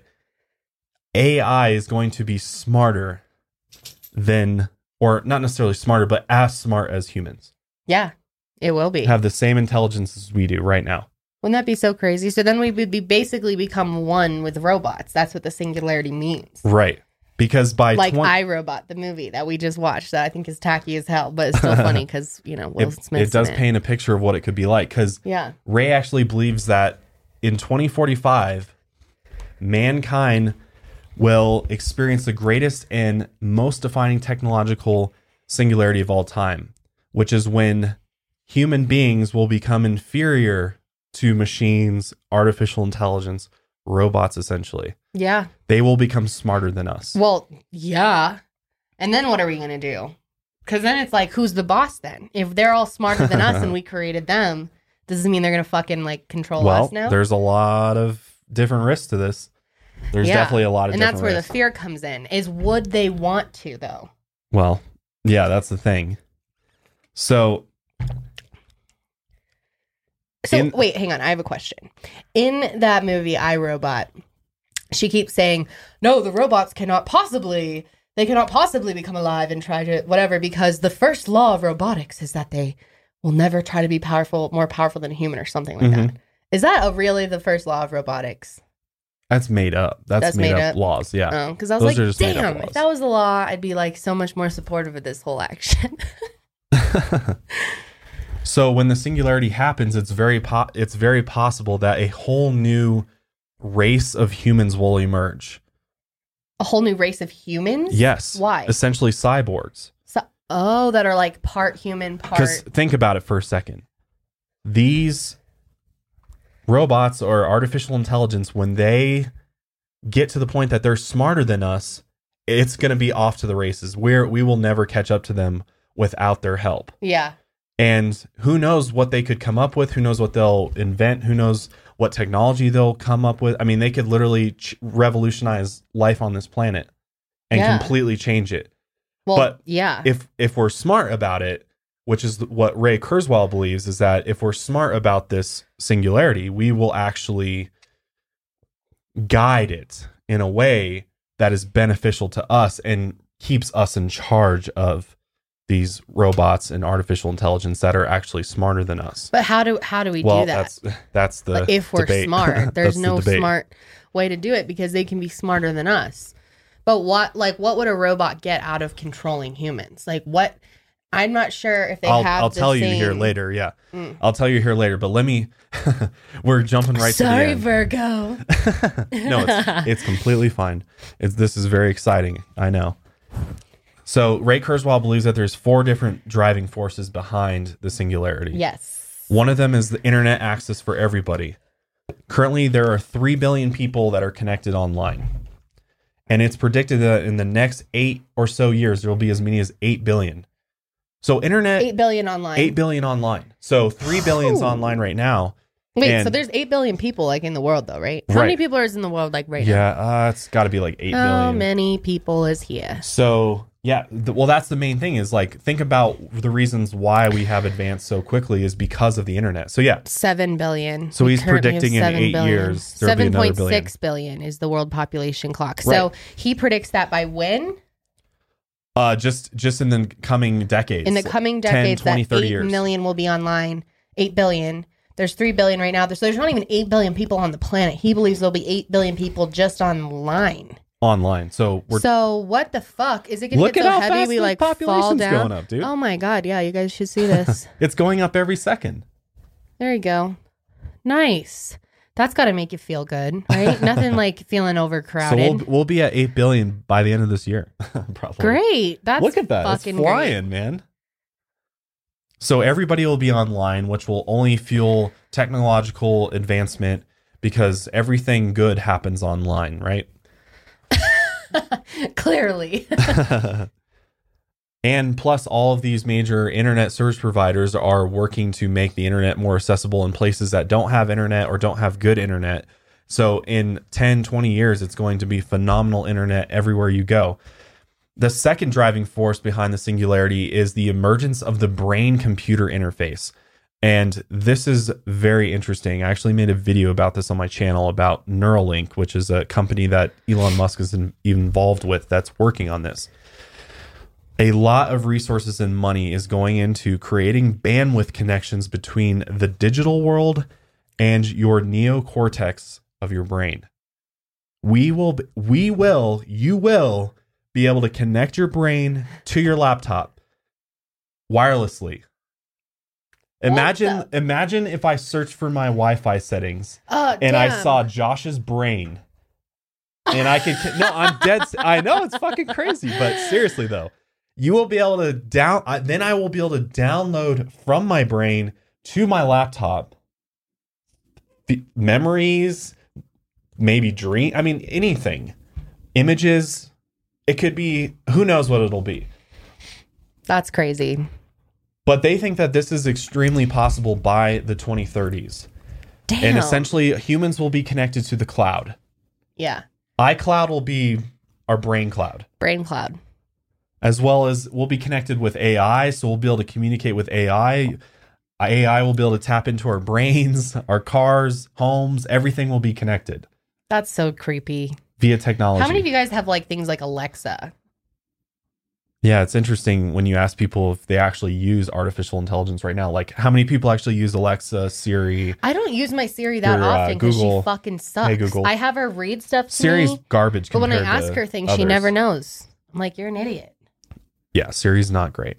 AI is going to be smarter than, or not necessarily smarter, but as smart as humans. Yeah, it will be. Have the same intelligence as we do right now. Wouldn't that be so crazy? So then we would basically become one with robots. That's what the singularity means. Right. Because by Like iRobot, the movie that we just watched, that I think is tacky as hell, but it's still funny because, Will Smith. it does paint a picture of what it could be like. Because Ray actually believes that in 2045, mankind will experience the greatest and most defining technological singularity of all time, which is when human beings will become inferior to machines, artificial intelligence, robots, essentially. Yeah. They will become smarter than us. Well, yeah. And then what are we going to do? Because then it's like, who's the boss then? If they're all smarter than us and we created them, does it mean they're going to fucking like control us now? There's a lot of different risks to this. There's definitely a lot of different risks. And that's where the fear comes in, is would they want to, though? Well, yeah, that's the thing. So wait, hang on. I have a question. In that movie, iRobot, she keeps saying, no, the robots cannot possibly become alive and try to whatever, because the first law of robotics is that they will never try to be more powerful than a human or something like that. Is that really the first law of robotics? That's made up. That's made up laws, yeah. Because I was like, damn, if that was the law, I'd be like so much more supportive of this whole action. So when the singularity happens, it's very possible that a whole new race of humans will emerge. A whole new race of humans? Yes. Why? Essentially cyborgs. That are like part human, part... Because think about it for a second. These robots or artificial intelligence, when they get to the point that they're smarter than us, it's going to be off to the races. We will never catch up to them without their help. Yeah. And who knows what they could come up with? Who knows what they'll invent? Who knows what technology they'll come up with? I mean, they could literally revolutionize life on this planet and completely change it. Well, but if we're smart about it, which is what Ray Kurzweil believes, is that if we're smart about this singularity, we will actually guide it in a way that is beneficial to us and keeps us in charge of these robots and artificial intelligence that are actually smarter than us. But how do we do that? That's the like, if we're debate. smart, there's no smart way to do it because they can be smarter than us. But what would a robot get out of controlling humans? Like what? I'm not sure if I'll tell you here later. Yeah, I'll tell you here later. But let me. We're jumping right to the end. Virgo. No, it's completely fine. This is very exciting. I know. So Ray Kurzweil believes that there's 4 different driving forces behind the singularity. Yes. One of them is the internet access for everybody. Currently, there are 3 billion people that are connected online. And it's predicted that in the next 8 or so years, there will be as many as 8 billion. So internet... 8 billion online. 8 billion online. So 3 billion's online right now. Wait, so there's 8 billion people like in the world though, right? How many people is in the world like right now? Yeah, it's got to be like 8 billion. How many people is here? So... yeah, well, that's the main thing is like, think about the reasons why we have advanced so quickly is because of the internet. So, yeah. 7 billion. So he's predicting in 8 years, there'll be another billion. 7.6 billion is the world population clock. So he predicts that by when? Just in the coming decades. In the coming decades, 10, 20, 30 years. 8 million will be online. 8 billion. There's 3 billion right now. So there's not even 8 billion people on the planet. He believes there'll be 8 billion people just online. So what the fuck is it going to get so heavy we like fall down? Going up, dude. Oh my god, yeah, you guys should see this. It's going up every second. There you go. Nice. That's got to make you feel good, right? Nothing like feeling overcrowded. So we'll be at 8 billion by the end of this year. Probably. Great. Look at that. It's flying, man. So everybody will be online, which will only fuel technological advancement because everything good happens online, right? Clearly. And plus, all of these major internet service providers are working to make the internet more accessible in places that don't have internet or don't have good internet. So in 10, 20 years, it's going to be phenomenal internet everywhere you go. The second driving force behind the singularity is the emergence of the brain-computer interface. And this is very interesting. I actually made a video about this on my channel about Neuralink, which is a company that Elon Musk is involved with that's working on this. A lot of resources and money is going into creating bandwidth connections between the digital world and your neocortex of your brain. You will be able to connect your brain to your laptop wirelessly. Imagine if I searched for my Wi-Fi settings and I saw Josh's brain, and I could. No, I'm dead. I know it's fucking crazy, but seriously though, you will be able to then I will be able to download from my brain to my laptop the memories, maybe anything, images. It could be, who knows what it'll be. That's crazy. But they think that this is extremely possible by the 2030s. Damn. And essentially, humans will be connected to the cloud. Yeah. iCloud will be our brain cloud. Brain cloud. As well as we'll be connected with AI, so we'll be able to communicate with AI. AI will be able to tap into our brains, our cars, homes. Everything will be connected. That's so creepy. Via technology. How many of you guys have like things like Alexa? Yeah, it's interesting when you ask people if they actually use artificial intelligence right now. Like, how many people actually use Alexa, Siri? I don't use my Siri that Or, often because she Google. fucking sucks. Hey, Google. I have her read stuff to Siri's me, garbage. but when I compared ask to her things, she others. never knows. I'm like, you're an idiot. Yeah, Siri's not great.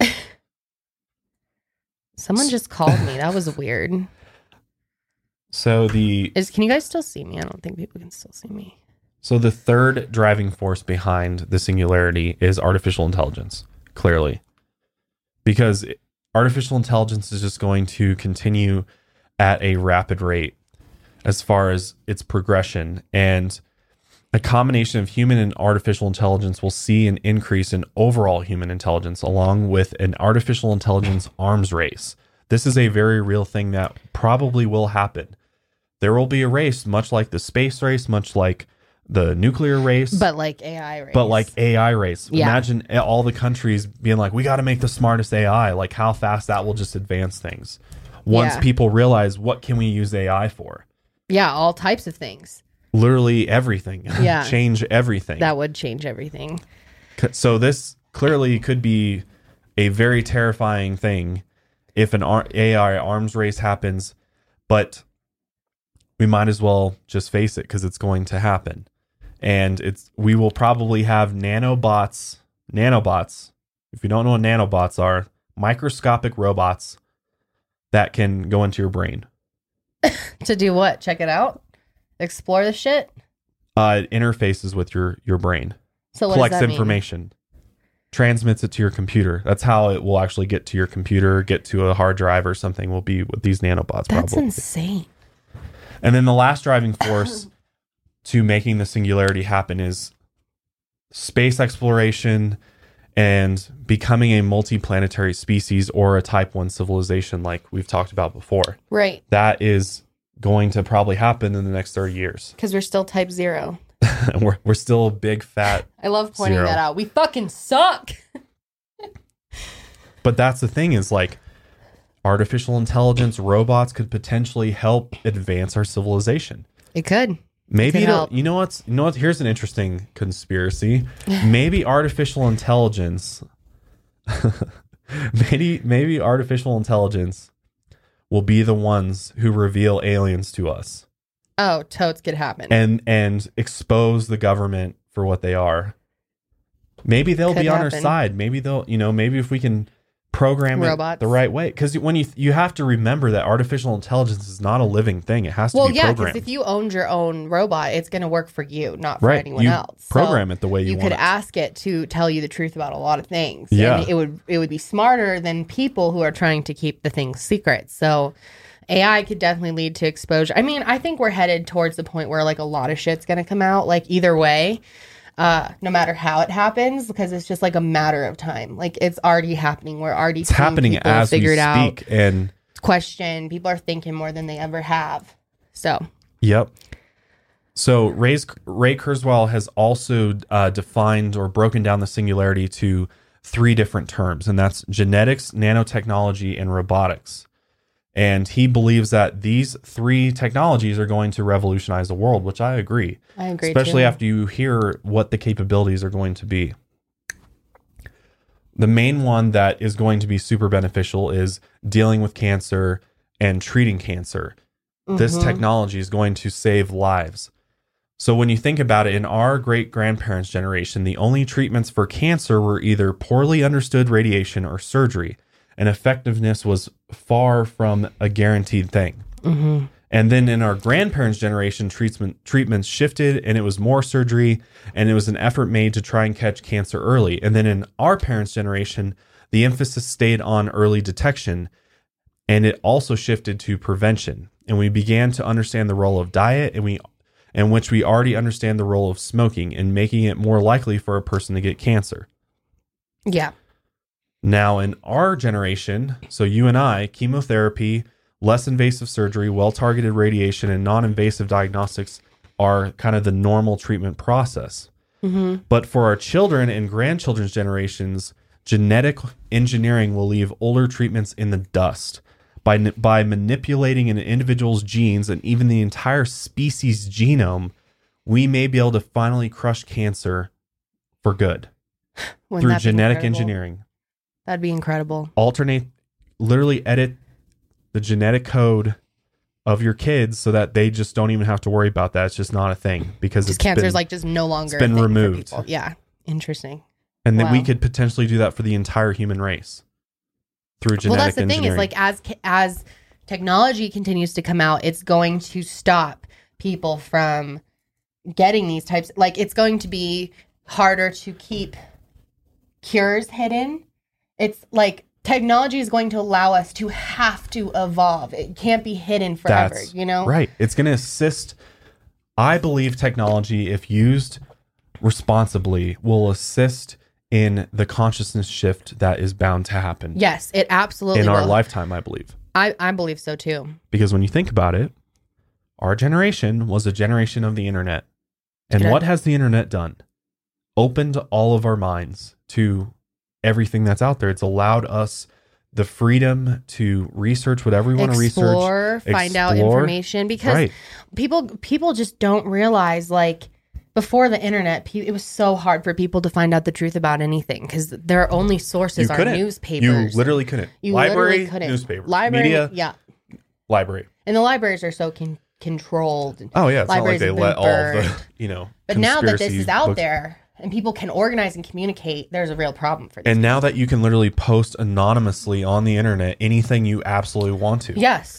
Someone just called me. That was weird. So Can you guys still see me? I don't think people can still see me. So the third driving force behind the singularity is artificial intelligence, clearly. Because artificial intelligence is just going to continue at a rapid rate as far as its progression. And a combination of human and artificial intelligence will see an increase in overall human intelligence, along with an artificial intelligence arms race. This is a very real thing that probably will happen. There will be a race, much like the space race, much like the nuclear race, But like AI race. AI race. Yeah. Imagine all the countries being like, we got to make the smartest AI. Like how fast that will just advance things. Once Yeah. people realize, what can we use AI for? Yeah, all types of things. Literally everything. Yeah. Change everything. That would change everything. So this clearly could be a very terrifying thing if an AI arms race happens, but we might as well just face it because it's going to happen. And we will probably have nanobots. If you don't know what nanobots are, microscopic robots that can go into your brain. To do what? Check it out? Explore the shit? It interfaces with your brain. So what Collects does that information. Transmits it to your computer. That's how it will actually get to your computer, get to a hard drive or something, will be with these nanobots. mean? That's probably. insane. And then the last driving force to making the singularity happen is space exploration and becoming a multi-planetary species or a type 1 civilization like we've talked about before. Right. That is going to probably happen in the next 30 years. Because we're still type 0. we're still big fat. I love pointing 0. that out. We fucking suck. But that's the thing is like artificial intelligence robots could potentially help advance our civilization. It could. Maybe could help. you know what? Here's an interesting conspiracy. Maybe artificial intelligence, maybe artificial intelligence will be the ones who reveal aliens to us Oh, totes could happen. and expose the government for what they are. Maybe they'll Could be on our happen. side. Maybe maybe if we can program Robots. it the right way, because when you have to remember that artificial intelligence is not a living thing. It has to Well, be yeah, programmed. because if you owned your own robot, it's going to work for you, not for Right. anyone You else. program it the way you you want could it. ask it to tell you the truth about a lot of things. Yeah. And it would be smarter than people who are trying to keep the things secret. So AI could definitely lead to exposure. I mean, I think we're headed towards the point where like a lot of shit's going to come out, like either way. No matter how it happens, because it's just like a matter of time. Like it's already happening. We're already It's happening as we figure it out. speak. And Question. People are thinking more than they ever have. So yep. So Ray Kurzweil has also defined or broken down the singularity to 3 different terms, and that's genetics, nanotechnology, and robotics. And he believes that these 3 technologies are going to revolutionize the world, which I agree. I agree, especially too. after you hear what the capabilities are going to be. The main one that is going to be super beneficial is dealing with cancer and treating cancer. This technology is going to save lives. So when you think about it, in our great-grandparents' generation, the only treatments for cancer were either poorly understood radiation or surgery, and effectiveness was far from a guaranteed thing. Mm-hmm. And then in our grandparents' generation, treatments shifted, and it was more surgery, and it was an effort made to try and catch cancer early. And then in our parents' generation, the emphasis stayed on early detection, and it also shifted to prevention. And we began to understand the role of diet, in which we already understand the role of smoking and making it more likely for a person to get cancer. Yeah. Now, in our generation, so you and I, chemotherapy, less invasive surgery, well-targeted radiation, and non-invasive diagnostics are kind of the normal treatment process. Mm-hmm. But for our children and grandchildren's generations, genetic engineering will leave older treatments in the dust. By manipulating an individual's genes and even the entire species genome, we may be able to finally crush cancer for good through genetic engineering. That'd be incredible. Literally edit the genetic code of your kids so that they just don't even have to worry about that. It's just not a thing because it's cancer is like just no longer it's been a thing removed. for people. Yeah, interesting. And then we Wow. could potentially do that for the entire human race through genetic Well, that's the engineering. thing is like as technology continues to come out, it's going to stop people from getting these types. Like it's going to be harder to keep cures hidden. It's like technology is going to allow us to have to evolve. It can't be hidden forever, you know? Right. It's going to assist. I believe technology, if used responsibly, will assist in the consciousness shift that is bound to happen. Yes, it absolutely in will. our lifetime, I believe. I believe so too. Because when you think about it, our generation was a generation of the internet. And Good. what has the internet done? Opened all of our minds to everything that's out there. It's allowed us the freedom to research whatever we want to research. Find out information, because people just don't realize, like, before the internet, it was so hard for people to find out the truth about anything because their only sources are newspapers. You literally couldn't. Library, newspaper, media, yeah, library. And the libraries are so controlled. Oh yeah, it's libraries not like they let all burned. the But now that this is out books there and people can organize and communicate, there's a real problem for this. And now that you can literally post anonymously on the internet anything you absolutely want to. Yes.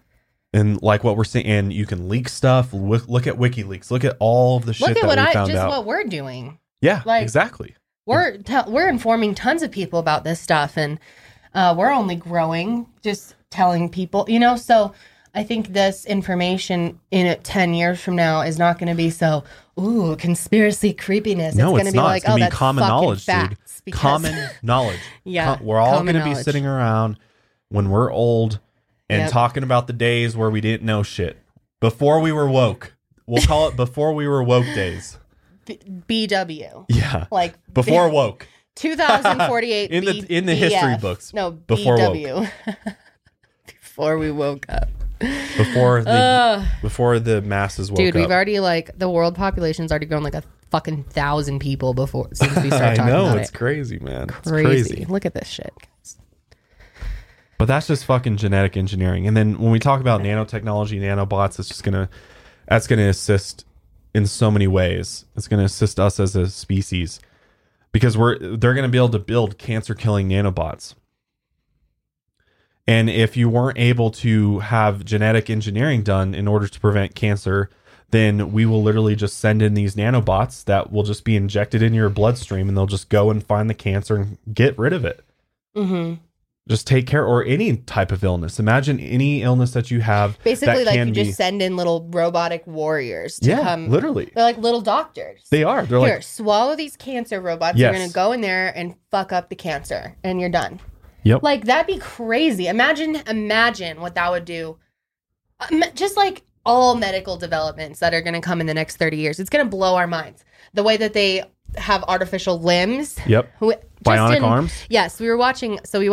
And like what we're seeing, and you can leak stuff. Look at WikiLeaks. Look at all of the shit that we found out. What we're doing. Yeah, like, exactly. We're informing tons of people about this stuff, and we're only growing, just telling people, you know. So I think this information in 10 years from now is not going to be so conspiracy creepiness. No, it's going to be not. like, it's gonna be that's common knowledge, dude. Because Common knowledge. Yeah, we're all common going to be knowledge. sitting around when we're old and talking about the days where we didn't know shit before we were woke. We'll call it before we were woke days. BW. Yeah, like before woke. 2048 in the history books. No, before BW. woke. Before we woke up. Before the masses woke up. Dude, we've already, like, the world population's already grown like a fucking 1,000 people since we started talking about it's crazy, man. It's Crazy. crazy. Look at this shit, guys. But that's just fucking genetic engineering. And then when we talk about nanotechnology, nanobots, that's gonna assist in so many ways. It's gonna assist us as a species because they're gonna be able to build cancer-killing nanobots. And if you weren't able to have genetic engineering done in order to prevent cancer, then we will literally just send in these nanobots that will just be injected in your bloodstream, and they'll just go and find the cancer and get rid of it. Mm-hmm. Just take care, or any type of illness. Imagine any illness that you have. Basically, that like, can you just send in little robotic warriors to come. Literally. They're like little doctors. They are. They're Here, like, swallow these cancer robots. Yes. You're going to go in there and fuck up the cancer, and you're done. yep. Like, that'd be crazy. Imagine what that would do. Just like all medical developments that are going to come in the next 30 years. It's going to blow our minds. The way that they have artificial limbs. Yep. Bionic arms? Yes, we watched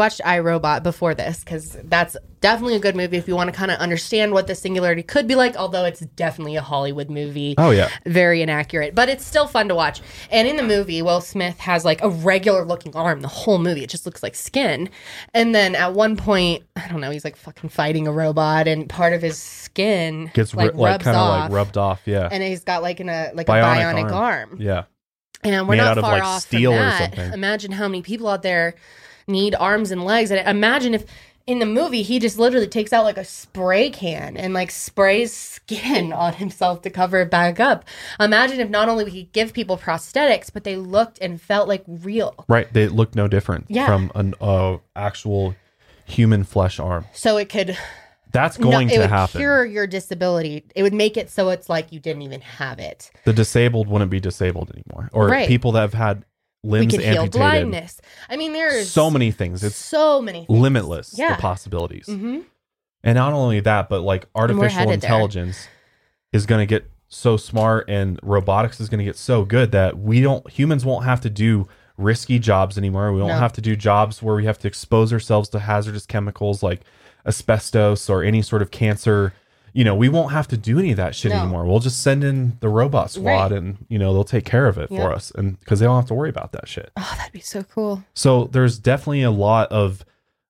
iRobot before this because that's definitely a good movie if you want to kind of understand what the singularity could be like, although it's definitely a Hollywood movie. Oh, yeah. Very inaccurate, but it's still fun to watch. And in the movie, Will Smith has like a regular looking arm the whole movie. It just looks like skin. And then at one point, I don't know, he's like fucking fighting a robot and part of his skin Gets like rubs kind of off. like rubbed off, yeah. And he's got like a Bionic bionic arm. Yeah. And we're Made not out of, far like, off steel from or that. something. Imagine how many people out there need arms and legs. And imagine if in the movie he just literally takes out like a spray can and like sprays skin on himself to cover it back up. Imagine if not only we could give people prosthetics, but they looked and felt like real. Right. They look no different Yeah. from an actual human flesh arm. So it could That's going it to would happen. cure your disability. It would make it so it's like you didn't even have it. The disabled wouldn't be disabled anymore. Or Right. people that have had We limbs could heal amputated. blindness. I mean, there's So many things. It's so many things. limitless, Yeah. the possibilities. Mm-hmm. And not only that, but like artificial headed there. intelligence is going to get so smart and robotics is going to get so good that humans won't have to do risky jobs anymore. We won't No. have to do jobs where we have to expose ourselves to hazardous chemicals like asbestos or any sort of cancer. We won't have to do any of that shit No. anymore. We'll just send in the robot squad Right. and, they'll take care of it Yep. for us. And because they don't have to worry about that shit. Oh, that'd be so cool. So there's definitely a lot of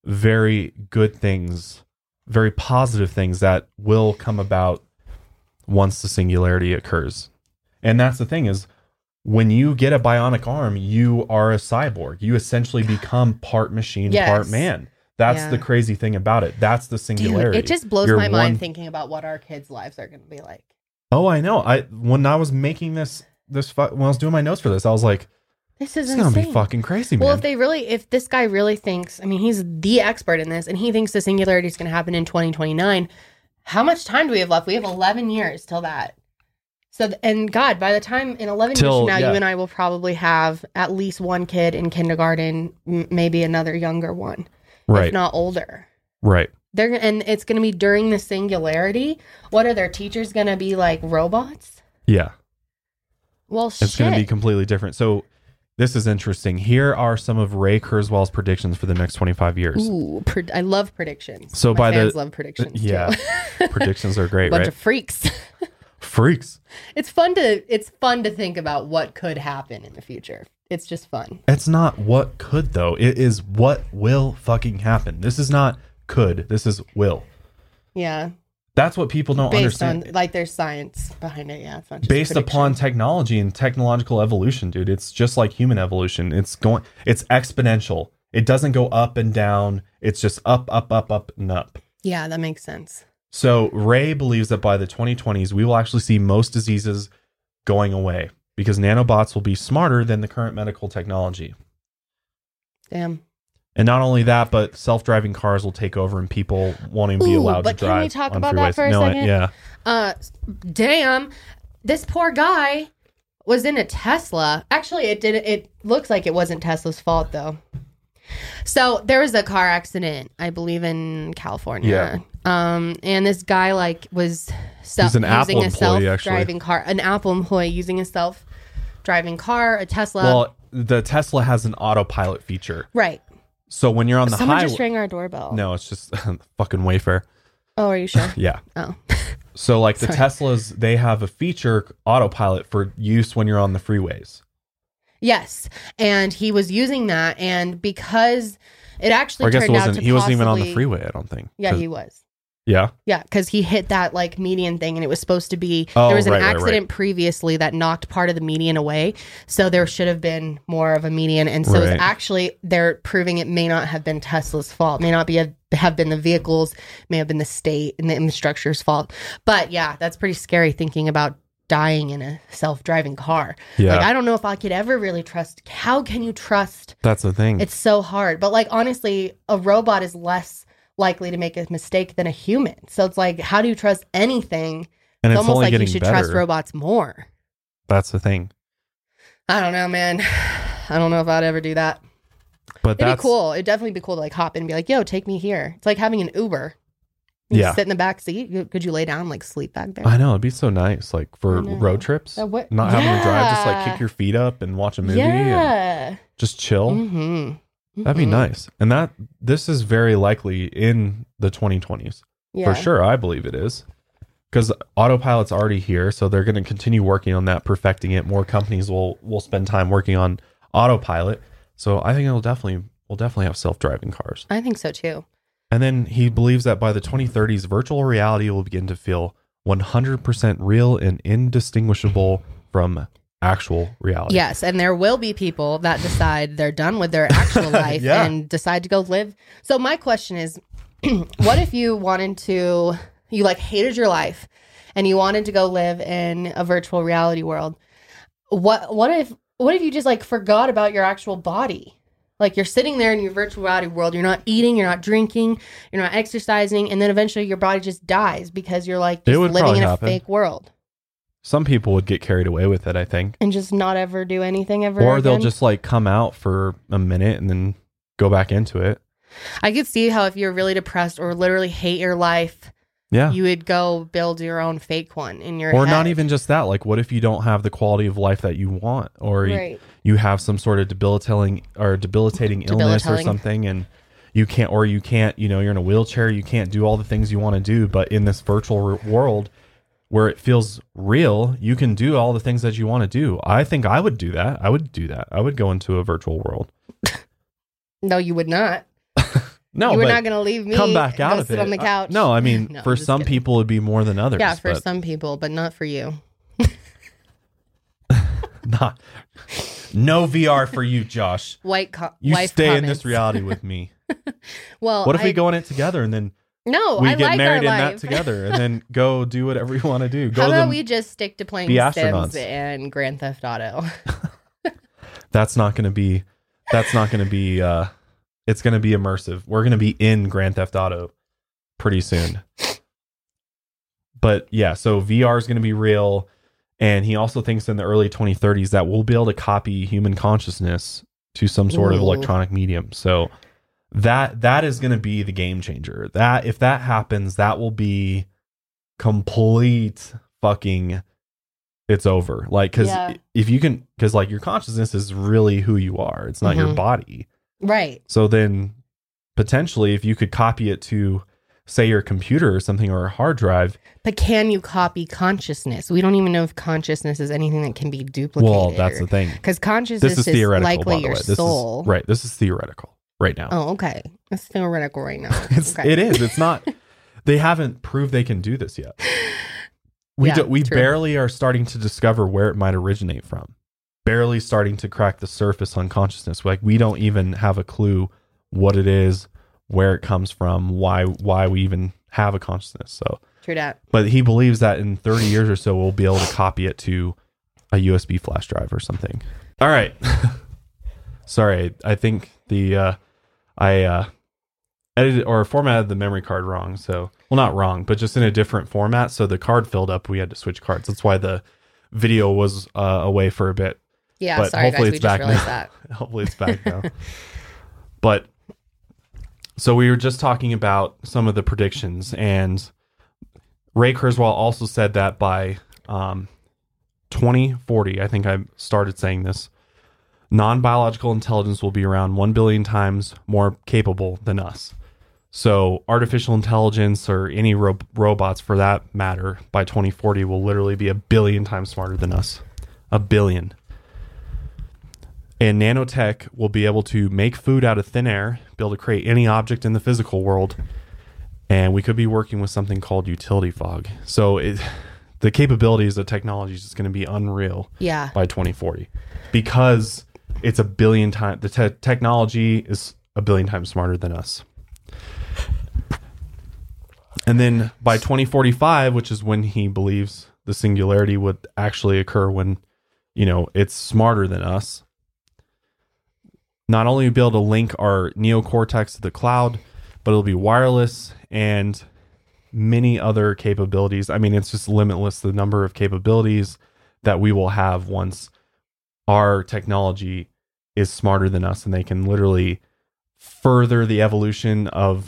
very good things, very positive things that will come about once the singularity occurs. And that's the thing is when you get a bionic arm, you are a cyborg. You essentially become part machine, Yes. part man. That's Yeah. the crazy thing about it. That's the Dude, singularity. it just blows You're my mind one- thinking about what our kids' lives are going to be like. Oh, I know. When I was making when I was doing my notes for this, I was like, This is it's going to insane. be fucking crazy, man. Well, if this guy really thinks, I mean, he's the expert in this, and he thinks the singularity is going to happen in 2029, how much time do we have left? We have 11 years till that. So, and God, by the time in 11 years from now, yeah. you and I will probably have at least one kid in kindergarten, maybe another younger one, right. if not older. Right. And it's going to be during the singularity. What are their teachers going to be like, robots? Yeah. Well, It's going to be completely different. So this is interesting. Here are some of Ray Kurzweil's predictions for the next 25 years. Ooh, I love predictions. So My by fans the love predictions. yeah, too. predictions are great, Bunch right? of freaks. Freaks. It's fun to think about what could happen in the future. It's just fun. It's not what could though. It is what will fucking happen. This is not could. This is will. Yeah. That's what people don't Based understand. on like there's science behind it. Yeah. It's not just Based prediction. upon technology and technological evolution, dude. It's just like human evolution. It's exponential. It doesn't go up and down. It's just up, up, up, up, and up. Yeah, that makes sense. So Ray believes that by the 2020s, we will actually see most diseases going away because nanobots will be smarter than the current medical technology. Damn. And not only that, but self-driving cars will take over and people won't even be Ooh, allowed to but drive. can we talk on about freeways. that for a No, second? Yeah. Damn. This poor guy was in a Tesla. Actually, it looks like it wasn't Tesla's fault though. So there was a car accident, I believe in California. And this guy was He's an Apple using a employee, self-driving car, an Apple employee using a self-driving car, a Tesla. Well, the Tesla has an autopilot feature. Right. So when you're on the Someone highway... just rang our doorbell. No, it's just fucking Wayfair. Oh, are you sure? Yeah. Oh. So like the Sorry. Teslas, they have a feature, autopilot, for use when you're on the freeways. Yes. And he was using that, and because it actually Or I guess it turned out wasn't. to He wasn't even on the possibly- freeway, I don't think. Yeah, 'Cause- he was. Yeah. Yeah, because he hit that median thing, and it was supposed to be. Oh, there was an right, right, accident previously that knocked part of the median away, so there should have been more of a median, and so Right. it's actually they're proving it may not have been Tesla's fault, may not be have been the vehicles, may have been the state and the infrastructure's fault. But yeah, that's pretty scary thinking about dying in a self-driving car. Yeah. Like I don't know if I could ever really trust. How can you trust? That's the thing. It's so hard. But honestly, a robot is less likely to make a mistake than a human. So it's like, how do you trust anything? and it's almost only like you getting should better. trust robots more. That's the thing. I don't know, man. I don't know if I'd ever do that. But It'd that's be cool. It'd definitely be cool to hop in and be like, yo, take me here. It's like having an Uber. You Yeah. sit in the back seat. Could you lay down and like sleep back there? I know it'd be so nice, like for I know. road trips, What- not having to drive, just like Yeah. kick your feet up and watch a movie and Yeah. just chill. Mm-hmm. That'd be nice. And this is very likely in the 2020s Yeah. for sure. I believe it is, because autopilot's already here, so they're going to continue working on that, perfecting it. More companies will spend time working on autopilot. So I think we'll definitely have self-driving cars. I think so too. And then he believes that by the 2030s, virtual reality will begin to feel 100% real and indistinguishable from actual reality. Yes, and there will be people that decide they're done with their actual life Yeah. and decide to go live. So my question is, what if you like hated your life and you wanted to go live in a virtual reality world? What if you just like forgot about your actual body? Like you're sitting there in your virtual reality world, you're not eating, you're not drinking, you're not exercising, and then eventually your body just dies because you're like It just would living probably in a happen. fake world Some people would get carried away with it, I think. and just not ever do anything ever Or they'll again. just like come out for a minute and then go back into it. I could see how if you're really depressed or literally hate your life, Yeah. you would go build your own fake one in your Or head. not even just that. Like, what if you don't have the quality of life that you want, or Right. you have some sort of debilitating illness or something, and you can't, you're in a wheelchair, you can't do all the things you want to do, but in this virtual world where it feels real, you can do all the things that you want to do. I think I would do that. I would do that. I would go into a virtual world. No, you would not. No, you were but not going to leave me. come back out go of sit it. on the couch. No, I mean, No, for I'm just some kidding. people it'd be more than others. Yeah, for but some people, but not for you. not. No VR for you, Josh. You Wife stay in comments. this reality with me. Well, What if we go in it together and then No, we I get like married our in life. that together and then go do whatever you want to do? Go How to about the- we just stick to playing be Sims astronauts. and Grand Theft Auto? That's not going to be. It's going to be immersive. We're going to be in Grand Theft Auto pretty soon. But yeah, so VR is going to be real, and he also thinks in the early 2030s that we'll be able to copy human consciousness to some sort of Ooh. electronic medium. So that is going to be the game changer. That if that happens, that will be complete fucking. It's over. Like, because Yeah. if you can, because like your consciousness is really who you are. It's not your Mhm. body. Right. So then potentially if you could copy it to say your computer or something, or a hard drive. But can you copy consciousness? We don't even know if consciousness is anything that can be duplicated. Well, that's the thing. Because consciousness This is theoretical, likely by the your way. This soul. is right. This is theoretical right now. Oh, okay. It's theoretical right now. It is. It's not. They haven't proved they can do this yet. We Yeah, we true. barely are starting to discover where it might originate from. Barely starting to crack the surface on consciousness. Like we don't even have a clue what it is, where it comes from, why we even have a consciousness. So, True that. but he believes that in 30 years or so we'll be able to copy it to a USB flash drive or something. All right. Sorry, I think I edited or formatted the memory card wrong. So, well, not wrong, but just in a different format. So the card filled up. We had to switch cards. That's why the video was away for a bit. Yeah, But sorry hopefully guys, we it's just back realized now. that. Hopefully it's back now. But so we were just talking about some of the predictions, and Ray Kurzweil also said that by 2040, I think I started saying this, non-biological intelligence will be around 1 billion times more capable than us. So artificial intelligence, or any robots for that matter, by 2040 will literally be 1 billion times smarter than us. 1 billion. And nanotech will be able to make food out of thin air, be able to create any object in the physical world. And we could be working with something called utility fog. So the capabilities of technology is going to be unreal Yeah. by 2040, because it's 1 billion times. The technology is 1 billion times smarter than us. And then by 2045, which is when he believes the singularity would actually occur, when, it's smarter than us, not only will be able to link our neocortex to the cloud, but it'll be wireless and many other capabilities. I mean, it's just limitless, the number of capabilities that we will have once our technology is smarter than us, and they can literally further the evolution of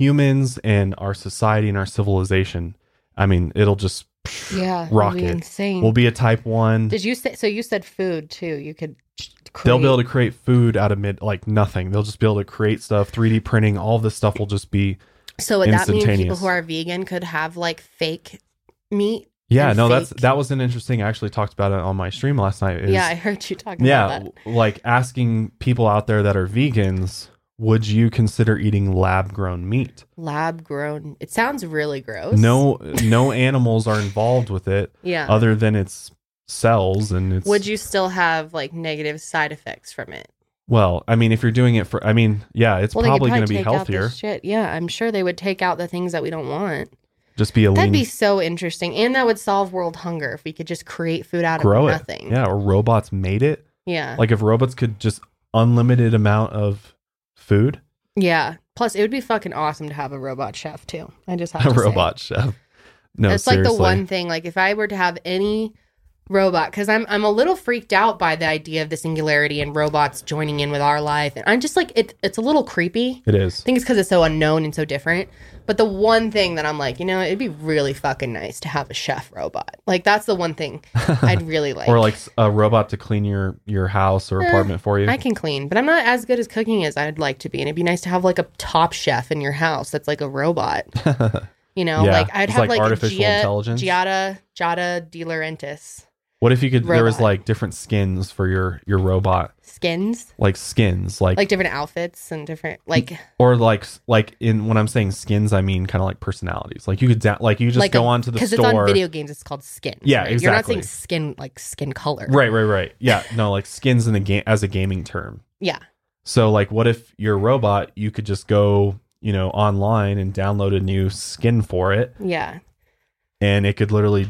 humans and our society and our civilization, I mean, it'll just Yeah, rocket. it'll be insane. We'll be a type 1. Did you say so? You said food too. You could. They'll be able to create food out of like nothing. They'll just be able to create stuff, 3D printing, all this stuff will just be So would that mean people instantaneous. who are vegan could have like fake meat? Yeah, and no, fake- that was an interesting. I actually talked about it on my stream last night. Yeah, I heard you talking yeah, about that. like asking people out there that are vegans, would you consider eating lab grown meat? Lab grown. It sounds really gross. No animals are involved with it Yeah. other than its cells and it's Would you still have like negative side effects from it? well, I mean, if you're doing it for, I mean, yeah, it's Well, they could probably going to be take out healthier. this shit. Yeah, I'm sure they would take out the things that we don't want. Just be a That'd lean, be so interesting, and that would solve world hunger if we could just create food out grow of it. nothing. Yeah, or robots made it. Yeah. Like if robots could just unlimited amount of food, Yeah. Plus, it would be fucking awesome to have a robot chef too. I just have a to say. robot chef. No, It's seriously. like the one thing. Like if I were to have any robot, because I'm a little freaked out by the idea of the singularity and robots joining in with our life, and I'm just like it's a little creepy. It is. I think it's because it's so unknown and so different. But the one thing that I'm like, you know, it'd be really fucking nice to have a chef robot. Like that's the one thing I'd really like. Or like a robot to clean your house or apartment for you. I can clean, but I'm not as good as cooking as I'd like to be. And it'd be nice to have like a top chef in your house that's like a robot. You know, Yeah, like I'd it's have like like artificial intelligence. Jada De Laurentiis What if you could? There was Robot. like different skins for your robot, skins, like skins, like different outfits and different like or like in when I'm saying skins, I mean kind of like personalities. Like you could you just go onto the store because it's on video games. It's called skins. Yeah, right? You're not exactly. saying skin like skin color. Right. Yeah, no, like skins in the game as a gaming term. Yeah. So like, what if your robot? You could just go, online and download a new skin for it, Yeah. and it could literally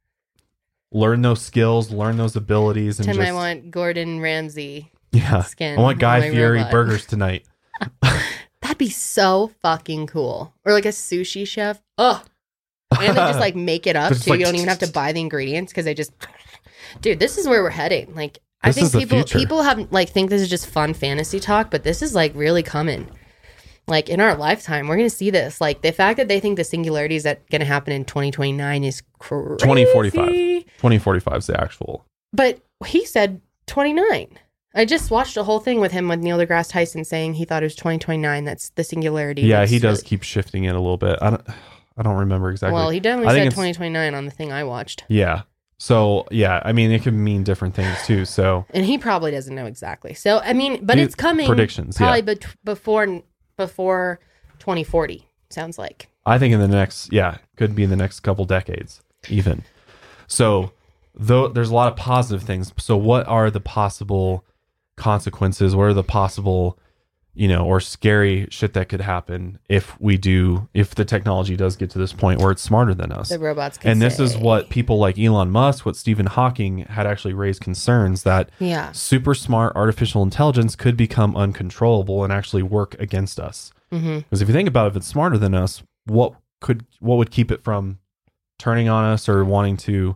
learn those skills, learn those abilities, and Tim, just I want Gordon Ramsay yeah. skin. I want on Guy my Fieri robot. burgers tonight. That'd be so fucking cool. Or like a sushi chef. Ugh. And they just like make it up Just too. like- You don't even have to buy the ingredients because they just. Dude, this is where we're heading. Like, I This think is the future. people have like think this is just fun fantasy talk, but this is like really coming. Like in our lifetime, we're gonna see this. Like the fact that they think the singularity is that gonna happen in 2029 is crazy. 2045. 2045 is the actual. But he said 29. I just watched a whole thing with him with Neil deGrasse Tyson saying he thought it was 2029. That's the singularity. Yeah, That's he does really- keep shifting it a little bit. I don't remember exactly. Well, he definitely I think said it's- 2029 on the thing I watched. Yeah. So yeah, I mean, it could mean different things too. So And he probably doesn't know exactly. So, I mean, but He- it's coming. predictions, Probably yeah. before 2040, sounds like. I think in the next, could be in the next couple decades even. So though there's a lot of positive things. So what are the possible consequences? What are the possible, or scary shit that could happen if the technology does get to this point where it's smarter than us? The robots can And this is say- what people like Elon Musk, what Stephen Hawking had actually raised concerns that Yeah. super smart artificial intelligence could become uncontrollable and actually work against us. Mm-hmm. Because if you think about it, if it's smarter than us, what would keep it from turning on us or wanting to,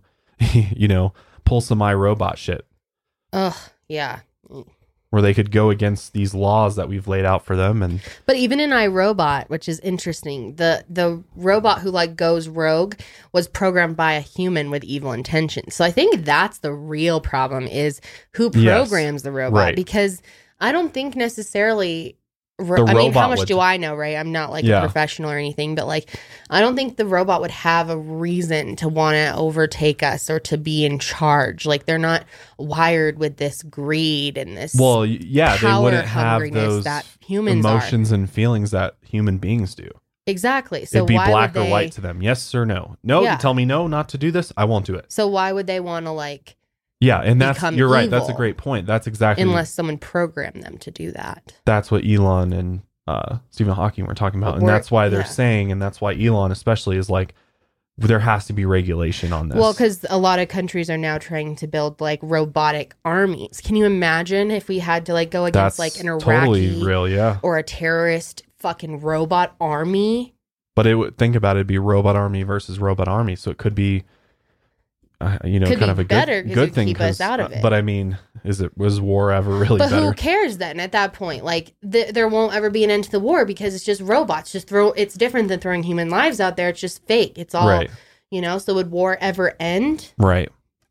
pull some iRobot shit Ugh, yeah. where they could go against these laws that we've laid out for them? And But even in iRobot, which is interesting, the robot who like goes rogue was programmed by a human with evil intentions. So I think that's the real problem is who Yes, programs the robot. right. Because I don't think necessarily. I mean, robot how much would- do I know, right? I'm not like Yeah. a professional or anything, but like, I don't think the robot would have a reason to want to overtake us or to be in charge. Like, they're not wired with this greed and this well, yeah, they power wouldn't have hungriness those that humans emotions and feelings that human beings do. Exactly. So It'd be why black would or they, white to them. Yes or no. No, Yeah. you tell me no, not to do this. I won't do it. So why would they want to like Yeah, and become you're right. That's a evil? great point. That's exactly unless someone programmed them to do that? that's what Elon and Stephen Hawking were talking about, and Or- that's why they're yeah. saying, and that's why Elon especially is like, there has to be regulation on this. Well, because a lot of countries are now trying to build like robotic armies. Can you imagine if we had to like go against that's like an Iraqi totally real, yeah. or a terrorist fucking robot army? But think about it, it'd be robot army versus robot army, so it could be Could kind be of a better 'cause good it'd thing. keep us out of it. But I mean, was war ever really But better? who cares then at that point? Like there won't ever be an end to the war because it's just robots. It's different than throwing human lives out there. It's just fake. It's all, Right. So would war ever end? Right.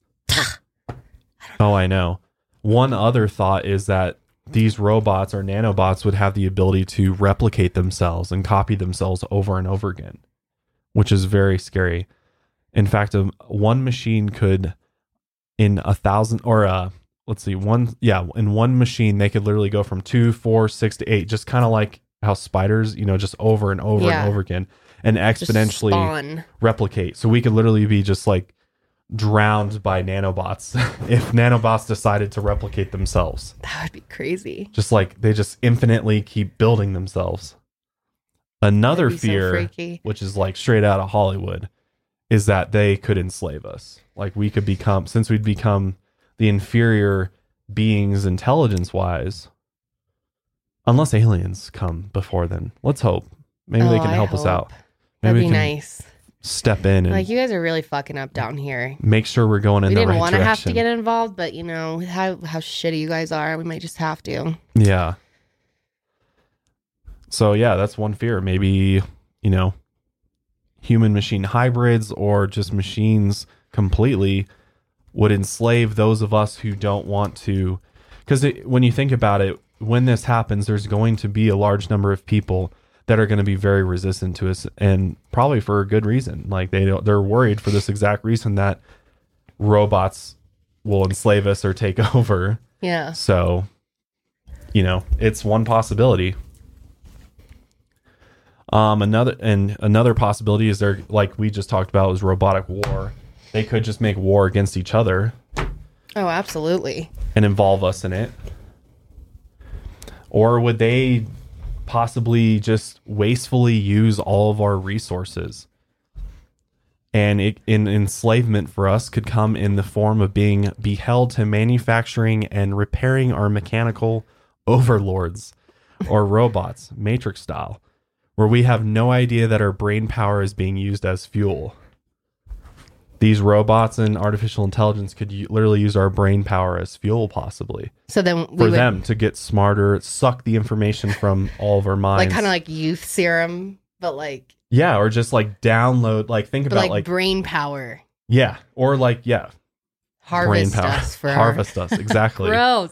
Oh, I know. One other thought is that these robots or nanobots would have the ability to replicate themselves and copy themselves over and over again, which is very scary. In fact, one machine could, in 1,000 or in one machine, they could literally go from 2, 4, 6 to 8, just kind of like how spiders, just over and over and over again, and Just exponentially spawn. replicate. So we could literally be just like drowned by nanobots if nanobots decided to replicate themselves. That would be crazy. Just like they just infinitely keep building themselves. Another That'd be so fear, freaky. which is like straight out of Hollywood, is that they could enslave us. Like we could since we'd become the inferior beings intelligence wise, unless aliens come before then. Let's hope. Maybe they can help us out. That'd Maybe be we can nice. step in and Like, you guys are really fucking up down here. make sure we're going in We the didn't right want to have to direction. get involved, but how shitty you guys are. We might just have to. Yeah. So yeah, that's one fear. Maybe, human machine hybrids or just machines completely would enslave those of us who don't want to. Because when you think about it, when this happens, there's going to be a large number of people that are going to be very resistant to us, and probably for a good reason. Like they're worried for this exact reason that robots will enslave us or take over. Yeah. So, it's one possibility. Another possibility is there, like we just talked about, is robotic war. They could just make war against each other Oh, absolutely. and involve us in it. Or would they possibly just wastefully use all of our resources? And enslavement for us could come in the form of being beheld to manufacturing and repairing our mechanical overlords or robots, Matrix style, where we have no idea that our brain power is being used as fuel. These robots and artificial intelligence could literally use our brain power as fuel, possibly, So then we for would, them to get smarter, suck the information from all of our minds. like, kind of like youth serum, but like, Yeah, or just like download, like think about like brain power. yeah, or like yeah, brain Harvest power. us for Harvest us, exactly. Gross.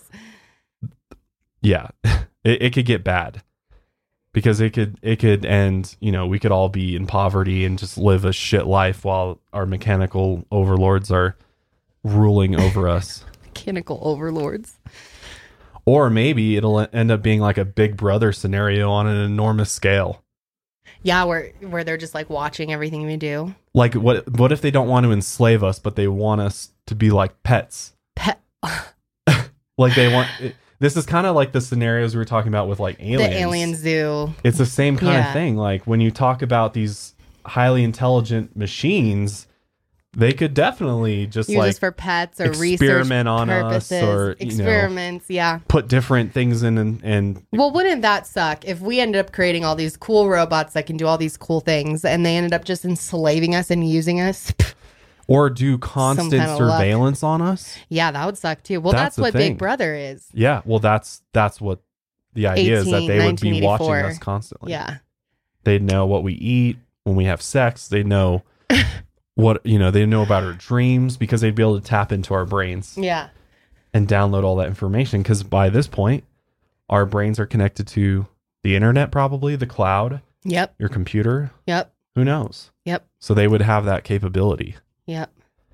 Yeah, it could get bad because it could end. We could all be in poverty and just live a shit life while our mechanical overlords are ruling over us. Mechanical overlords. Or maybe it'll end up being like a Big Brother scenario on an enormous scale. Yeah, where they're just like watching everything we do. Like what if they don't want to enslave us, but they want us to be like pets? Like they want. This is kind of like the scenarios we were talking about with like aliens. The alien zoo. It's the same kind of Yeah. thing. Like when you talk about these highly intelligent machines, they could definitely just Use like us for pets or research experiment on us purposes. or, Experiments, yeah. put different things in and Well, wouldn't that suck if we ended up creating all these cool robots that can do all these cool things and they ended up just enslaving us and using us? or do constant kind of luck. surveillance on us? Yeah, that would suck too. Well, That's that's the what thing. Big Brother is. Yeah, well that's what the idea is, that they would be watching 1984. us constantly. Yeah. They'd know what we eat when we have sex. They know what they know about our dreams because they'd be able to tap into our brains Yeah. and download all that information, because by this point our brains are connected to the internet, probably the cloud, Yep. your computer, Yep. who knows. Yep. So they would have that capability. Yep.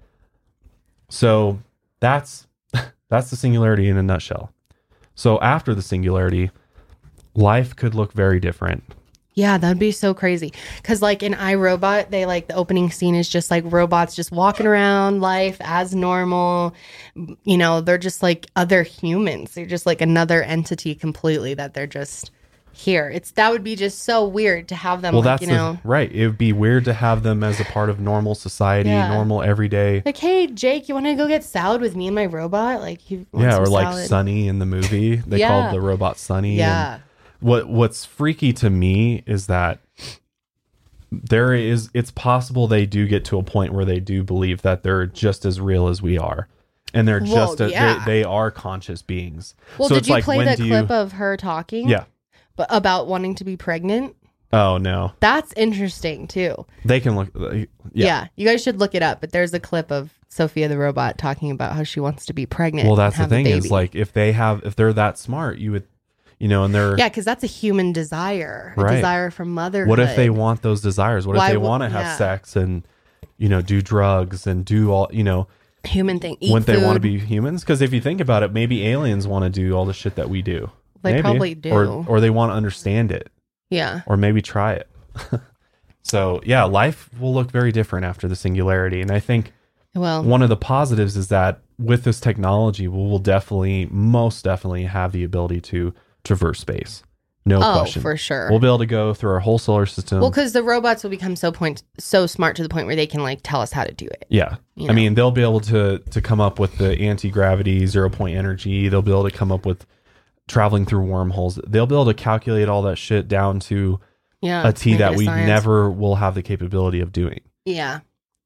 So that's the singularity in a nutshell. So after the singularity, life could look very different. Yeah, that'd be so crazy. Because, like, in iRobot, they like the opening scene is just like robots just walking around life as normal. They're just like other humans. They're just like another entity completely that they're just here. That would be just so weird to have them. Well, like, that's right. It would be weird to have them as a part of normal society, Yeah. normal everyday. like, hey, Jake, you want to go get salad with me and my robot? Like, you want Yeah, some or like salad? Sunny in the movie. They Yeah. called the robot Sunny. Yeah. And what's freaky to me is that it's possible they do get to a point where they do believe that they're just as real as we are. And they're they are conscious beings. Well, so did it's you like, play when the do clip of her talking? Yeah. But about wanting to be pregnant? Oh, no. That's interesting, too. They can look. Yeah. You guys should look it up. But there's a clip of Sophia the robot talking about how she wants to be pregnant. Well, that's the and have a thing is, baby. like, if they're that smart, you would, and they're. Yeah, because that's a human desire. A Right. desire for motherhood. What if they want those desires? What if Why they would- want to have yeah. sex and, do drugs and do all, human thing? Eat wouldn't they want to food. be humans? Because if you think about it, maybe aliens want to do all the shit that we do. They Maybe. probably do. Or they want to understand it, Yeah. or maybe try it. So yeah, life will look very different after the singularity. And I think Well, one of the positives is that with this technology, we will most definitely have the ability to traverse space. No question. for sure. We'll be able to go through our whole solar system. Well, because the robots will become so smart to the point where they can like tell us how to do it. Yeah. You I know? mean, they'll be able to come up with the anti-gravity, 0-point energy. They'll be able to come up with traveling through wormholes. They'll be able to calculate all that shit down to Yeah, a T make that it a we science. never will have the capability of doing. Yeah.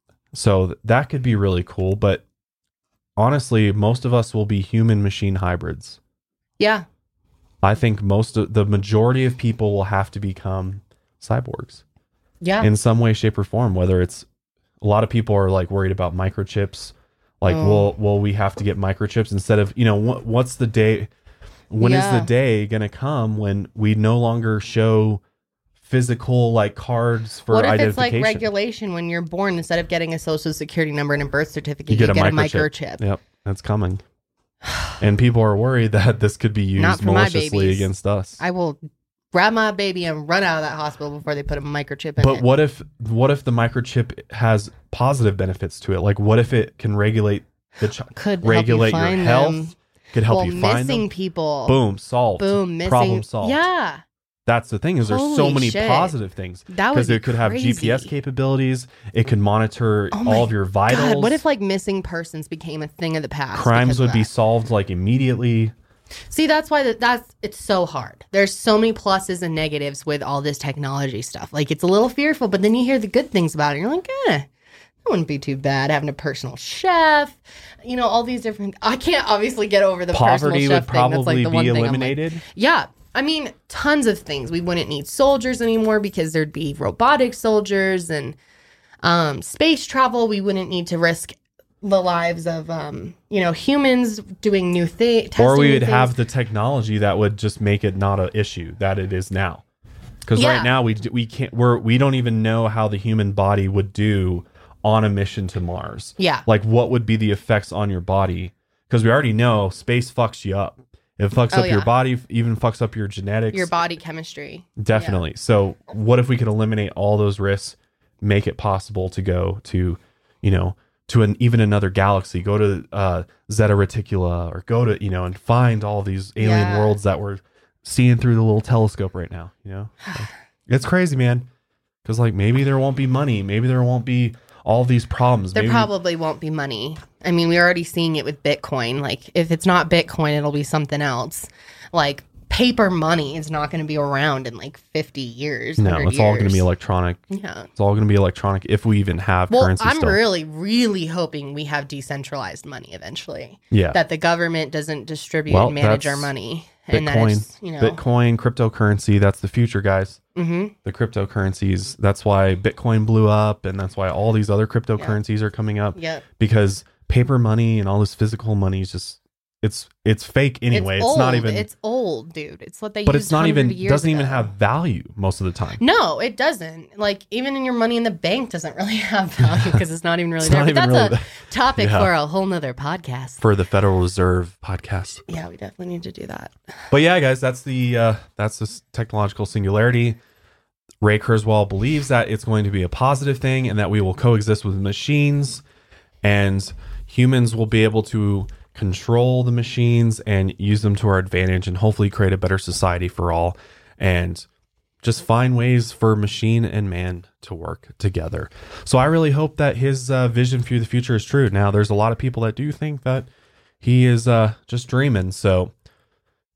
So that could be really cool. But honestly, most of us will be human machine hybrids. Yeah. I think the majority of people will have to become cyborgs Yeah. in some way, shape, or form. Whether it's a lot of people are like worried about microchips. Like, will we have to get microchips instead of, what's the day? When is Yeah. the day going to come when we no longer show physical like cards for What if it's identification? like regulation when you're born, instead of getting a social security number and a birth certificate, You you get a microchip? Yep, that's coming. And people are worried that this could be Not used for my maliciously babies. against us. I will grab my baby and run out of that hospital before they put a microchip in But it. what if the microchip has positive benefits to it? Like, what if it can regulate Could regulate help you your find health? them. Could help Well, you find missing them. people. Boom, solved. Boom, missing. Problem solved. Yeah. That's the thing is there's so Holy many shit. positive things That would because be it could have crazy. GPS capabilities. It could monitor Oh my all of your vitals. God, what if like missing persons became a thing of the past? crimes because of would be that? solved like immediately? See, that's why it's so hard. There's so many pluses and negatives with all this technology stuff. Like, it's a little fearful, but then you hear the good things about it. And you're like, that wouldn't be too bad. Having a personal chef, all these different. I can't obviously get over the Poverty personal would chef thing. That's probably like the one be thing I'm like, eliminated. yeah. I mean, tons of things. We wouldn't need soldiers anymore because there'd be robotic soldiers and space travel. We wouldn't need to risk the lives of humans doing new things. Or we would have the technology that would just make it not an issue that it is now. Because Yeah. right now we can't we don't even know how the human body would do on a mission to Mars. Yeah. Like what would be the effects on your body? Because we already know space fucks you up. It fucks up your yeah. body, even fucks up your genetics. your body chemistry. Definitely. So what if we could eliminate all those risks, make it possible to go to, to even another galaxy, go to Zeta Reticula, or go to, and find all these alien Yeah. worlds that we're seeing through the little telescope right now, So, it's crazy, man. Because like maybe there won't be money, maybe there won't be all these problems. There maybe, probably won't be money. I mean, we're already seeing it with Bitcoin. Like, if it's not Bitcoin, it'll be something else. Like, paper money is not going to be around in like 50 years. No, 100 it's all going to be years. electronic. Yeah. It's all going to be electronic if we even have Well, currency I'm still. really, really hoping we have decentralized money eventually. Yeah. That the government doesn't distribute Well, and manage our that's money. And that Bitcoin, it's, Bitcoin, cryptocurrency, that's the future, guys. Mhm. The cryptocurrencies, that's why Bitcoin blew up, and that's why all these other cryptocurrencies are coming up. Yep. Because paper money and all this physical money is just it's fake anyway. It's not even It's old, dude. It's what they but used it's not 100 even years doesn't even ago. have value most of the time. No, it doesn't. Like, even in your money in the bank doesn't really have value because it's not even really It's there. not But even that's really a topic Yeah. for a whole nother podcast. For the Federal Reserve podcast. Yeah, we definitely need to do that. But yeah, guys, that's this technological singularity. Ray Kurzweil believes that it's going to be a positive thing and that we will coexist with machines and humans will be able to control the machines and use them to our advantage and hopefully create a better society for all and just find ways for machine and man to work together. So I really hope that his vision for the future is true. Now, there's a lot of people that do think that he is just dreaming. So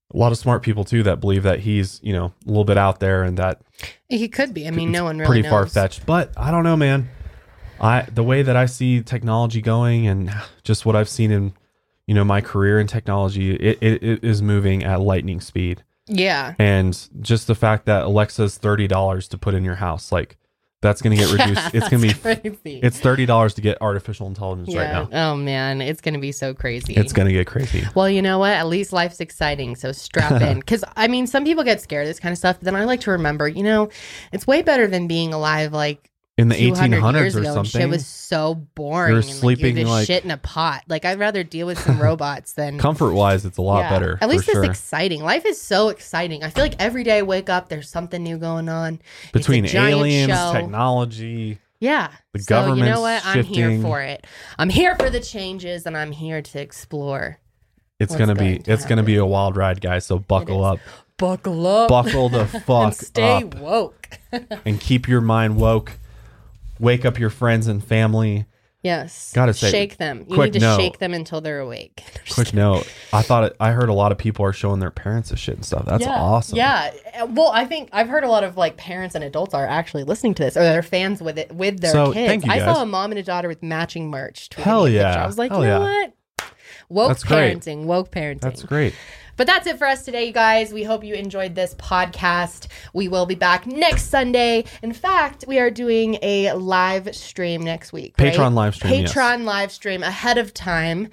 a lot of smart people too that believe that he's, you know, a little bit out there and that He could be. I mean, no one really pretty knows. far fetched. But I don't know, man. The way that I see technology going and just what I've seen in, you know, my career in technology, it is moving at lightning speed. Yeah. And just the fact that Alexa's $30 to put in your house, like that's going to get reduced. It's going to be crazy. It's $30 to get artificial intelligence right now. Oh man, it's going to be so crazy. It's going to get crazy. Well, you know what? At least life's exciting, so strap in. Because, I mean, some people get scared of this kind of stuff, but then I like to remember, you know, it's way better than being alive like In the 200 1800s years or ago, and something. shit was so boring. You're and, sleeping, like, you're just like- shit in a pot. Like, I'd rather deal with some robots than... Comfort wise, it's a lot Yeah. better. At least for it's sure. exciting. Life is so exciting. I feel like every day I wake up, there's something new going on. Between It's a giant aliens, show. technology. Yeah. The so you know government's what? I'm here shifting. for it. I'm here for the changes, and I'm here to explore. It's What's gonna going be to it's gonna be happen. a wild ride, guys. So buckle up, Buckle up. buckle the fuck and stay up, woke. and keep your mind woke. Wake up your friends and family. Yes. Gotta say, shake them. You quick need to note. shake them until they're awake. Quick note: I heard a lot of people are showing their parents this shit and stuff. That's awesome. Yeah. Well, I think I've heard a lot of like parents and adults are actually listening to this, or they're fans with it with their So, kids. thank you, I guys. saw a mom and a daughter with matching merch. tweeting Hell a picture. yeah. I was like, Hell you know yeah. what? Woke That's great. parenting. Woke parenting. That's great. But that's it for us today, you guys. We hope you enjoyed this podcast. We will be back next Sunday. In fact, we are doing a live stream next week. Right? Patreon live stream, yes. Patreon live stream ahead of time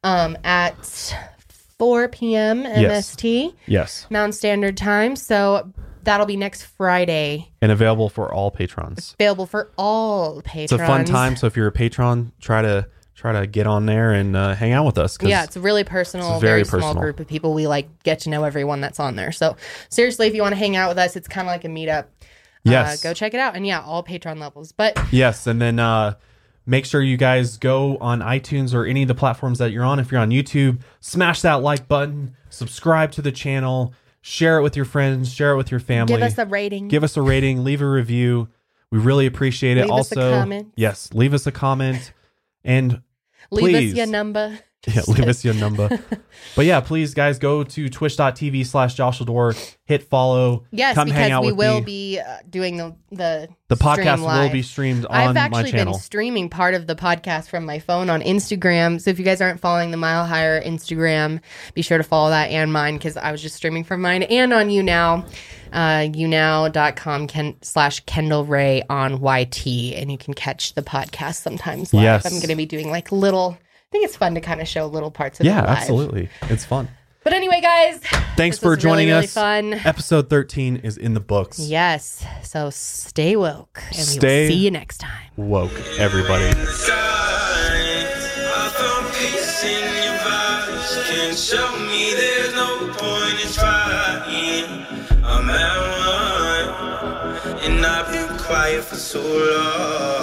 at 4 p.m. MST, Yes, Mountain Standard Time. So that'll be next Friday. and available for all patrons. Available for all patrons. It's a fun time. So if you're a patron, try to get on there and hang out with us. 'cause Yeah, it's a really personal, it's very very small personal. group of people. We like get to know everyone that's on there. So seriously, if you want to hang out with us, it's kind of like a meetup. Yes. Go check it out. And yeah, all Patreon levels. But Yes, and then make sure you guys go on iTunes or any of the platforms that you're on. If you're on YouTube, smash that like button, subscribe to the channel, share it with your friends, share it with your family. give us a rating. Give us a rating, leave a review. We really appreciate it. Leave us a Also, comment. yes, leave us a comment and Leave please. us your number. yeah, leave us your number. But yeah, please guys go to twitch.tv/JoshuaDor, hit follow. Yes, come hang because out we with will me. be doing the podcast stream live. will be streamed on I've my actually channel. been streaming part of the podcast from my phone on Instagram. So if you guys aren't following the Mile Higher Instagram, be sure to follow that and mine, because I was just streaming from mine, and on YouNow, younow.com/Kendall Ray on YT, and you can catch the podcast sometimes live. Yes. I'm going to be doing like little, I think it's fun to kind of show little parts of Yeah, it live. absolutely. It's fun. But anyway, guys, Thanks this for was really, joining really us. fun. Episode 13 is in the books. Yes. So stay woke, and we Stay- will see you next time. Woke, everybody. I found peace in your vibes. Can't show me there's no point in trying. I'm at one, and I've been quiet for so long.